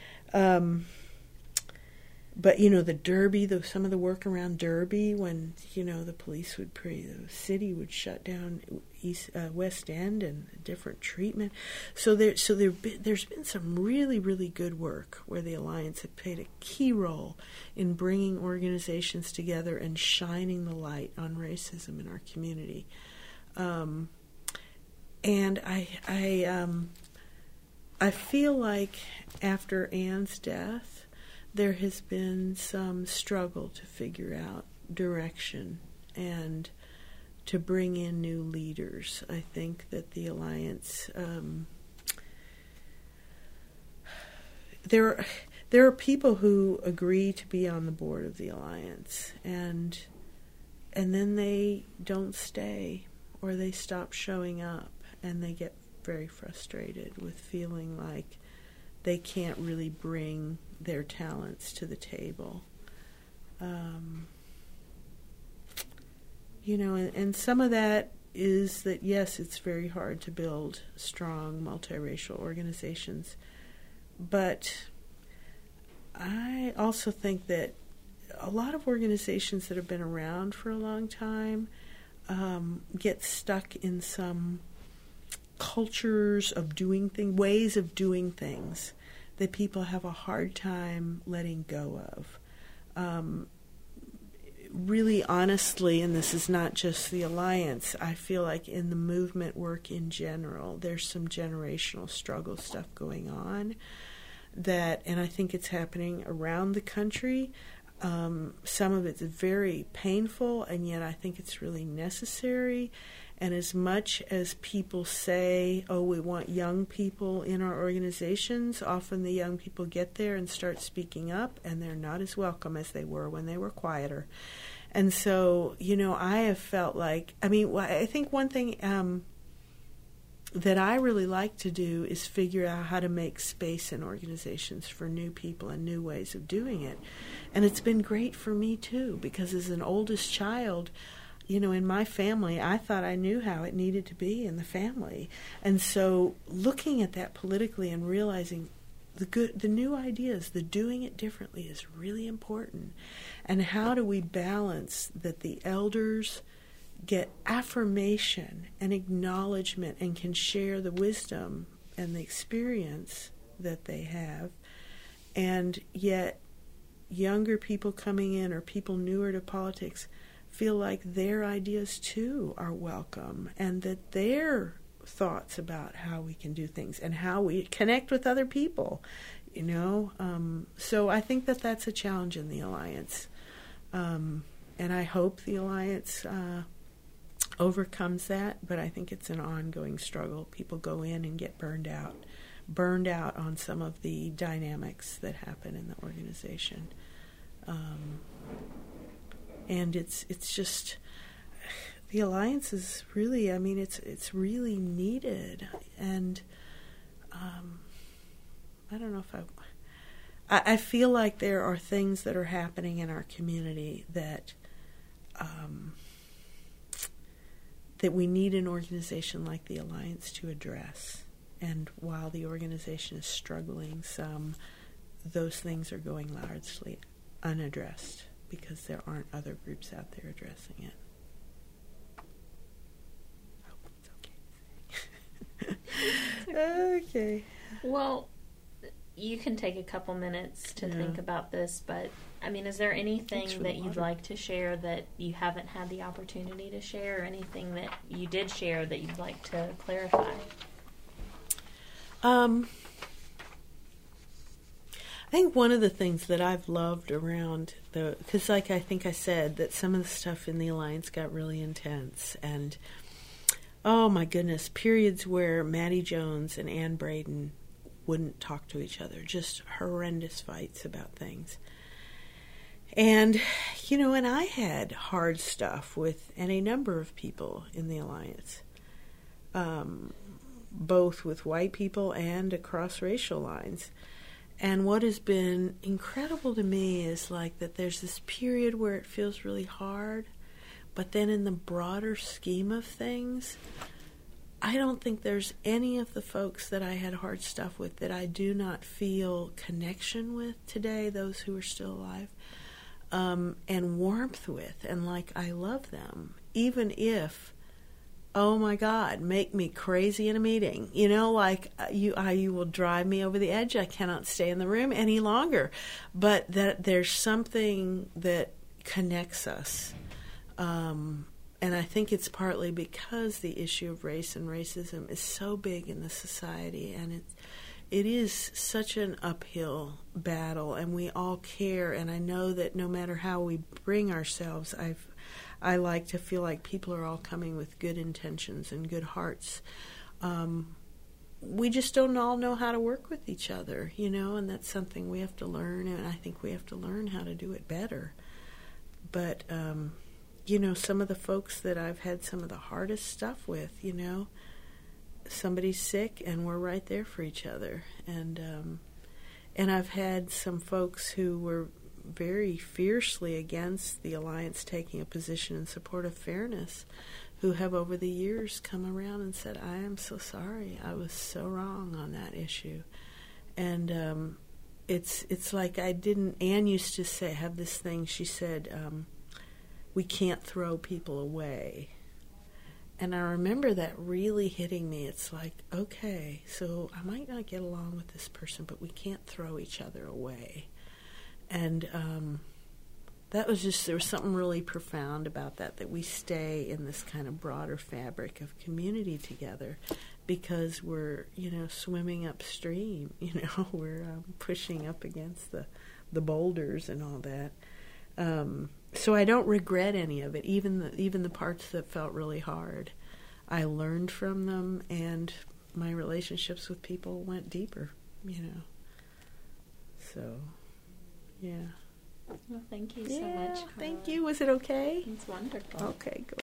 But, the Derby, some of the work around Derby, when, the police would the city would shut down West End, and a different treatment. So there's been some really, really good work where the Alliance had played a key role in bringing organizations together and shining the light on racism in our community. And I feel like after Anne's death, there has been some struggle to figure out direction and to bring in new leaders. I think that the Alliance, there are people who agree to be on the board of the Alliance, and then they don't stay, or they stop showing up, and they get very frustrated with feeling like they can't really bring their talents to the table. And some of that is that, yes, it's very hard to build strong multiracial organizations, but I also think that a lot of organizations that have been around for a long time get stuck in some cultures of doing things, ways of doing things that people have a hard time letting go of. Really honestly, and this is not just the Alliance, I feel like in the movement work in general, there's some generational struggle stuff going on. and I think it's happening around the country. Some of it's very painful, and yet I think it's really necessary. And as much as people say, oh, we want young people in our organizations, often the young people get there and start speaking up, and they're not as welcome as they were when they were quieter. And so, I have felt like, I think one thing that I really like to do is figure out how to make space in organizations for new people and new ways of doing it. And it's been great for me, too, because as an oldest child, in my family, I thought I knew how it needed to be in the family. And so looking at that politically and realizing the new ideas, the doing it differently is really important. And how do we balance that the elders get affirmation and acknowledgement and can share the wisdom and the experience that they have, and yet younger people coming in or people newer to politics feel like their ideas too are welcome, and that their thoughts about how we can do things and how we connect with other people, so I think that that's a challenge in the Alliance, and I hope the Alliance overcomes that, but I think it's an ongoing struggle. People go in and get burned out on some of the dynamics that happen in the organization. And it's just, the Alliance is really, it's really needed. And I don't know if I feel like there are things that are happening in our community that that we need an organization like the Alliance to address. And while the organization is struggling some, those things are going largely unaddressed because there aren't other groups out there addressing it. I hope it's okay to say. Okay. Well, you can take a couple minutes to think about this, but is there anything that you'd like to share that you haven't had the opportunity to share, or anything that you did share that you'd like to clarify? I think one of the things that I've loved around because I think I said that some of the stuff in the Alliance got really intense, and oh my goodness, periods where Maddie Jones and Ann Braden wouldn't talk to each other, just horrendous fights about things. And, and I had hard stuff with any number of people in the Alliance, both with white people and across racial lines. And what has been incredible to me is like that there's this period where it feels really hard, but then in the broader scheme of things, I don't think there's any of the folks that I had hard stuff with that I do not feel connection with today, those who are still alive, and warmth with, and like I love them, even if, oh my God, make me crazy in a meeting. Like you will drive me over the edge. I cannot stay in the room any longer. But that there's something that connects us. And I think it's partly because the issue of race and racism is so big in the society, and it is such an uphill battle, and we all care. And I know that no matter how we bring ourselves, I like to feel like people are all coming with good intentions and good hearts. We just don't all know how to work with each other, and that's something we have to learn, and I think we have to learn how to do it better. But, some of the folks that I've had some of the hardest stuff with, somebody's sick and we're right there for each other. And I've had some folks who were very fiercely against the Alliance taking a position in support of fairness, who have over the years come around and said, I am so sorry, I was so wrong on that issue. And it's like Anne used to have this thing, she said, we can't throw people away. And I remember that really hitting me. It's like, okay, so I might not get along with this person, but we can't throw each other away. And that was just, there was something really profound about that we stay in this kind of broader fabric of community together because we're, swimming upstream, we're pushing up against the boulders and all that. So I don't regret any of it, even the parts that felt really hard. I learned from them, and my relationships with people went deeper, So, yeah. Well, thank you so much, Carla. Thank you. Was it okay? It's wonderful. Okay, good.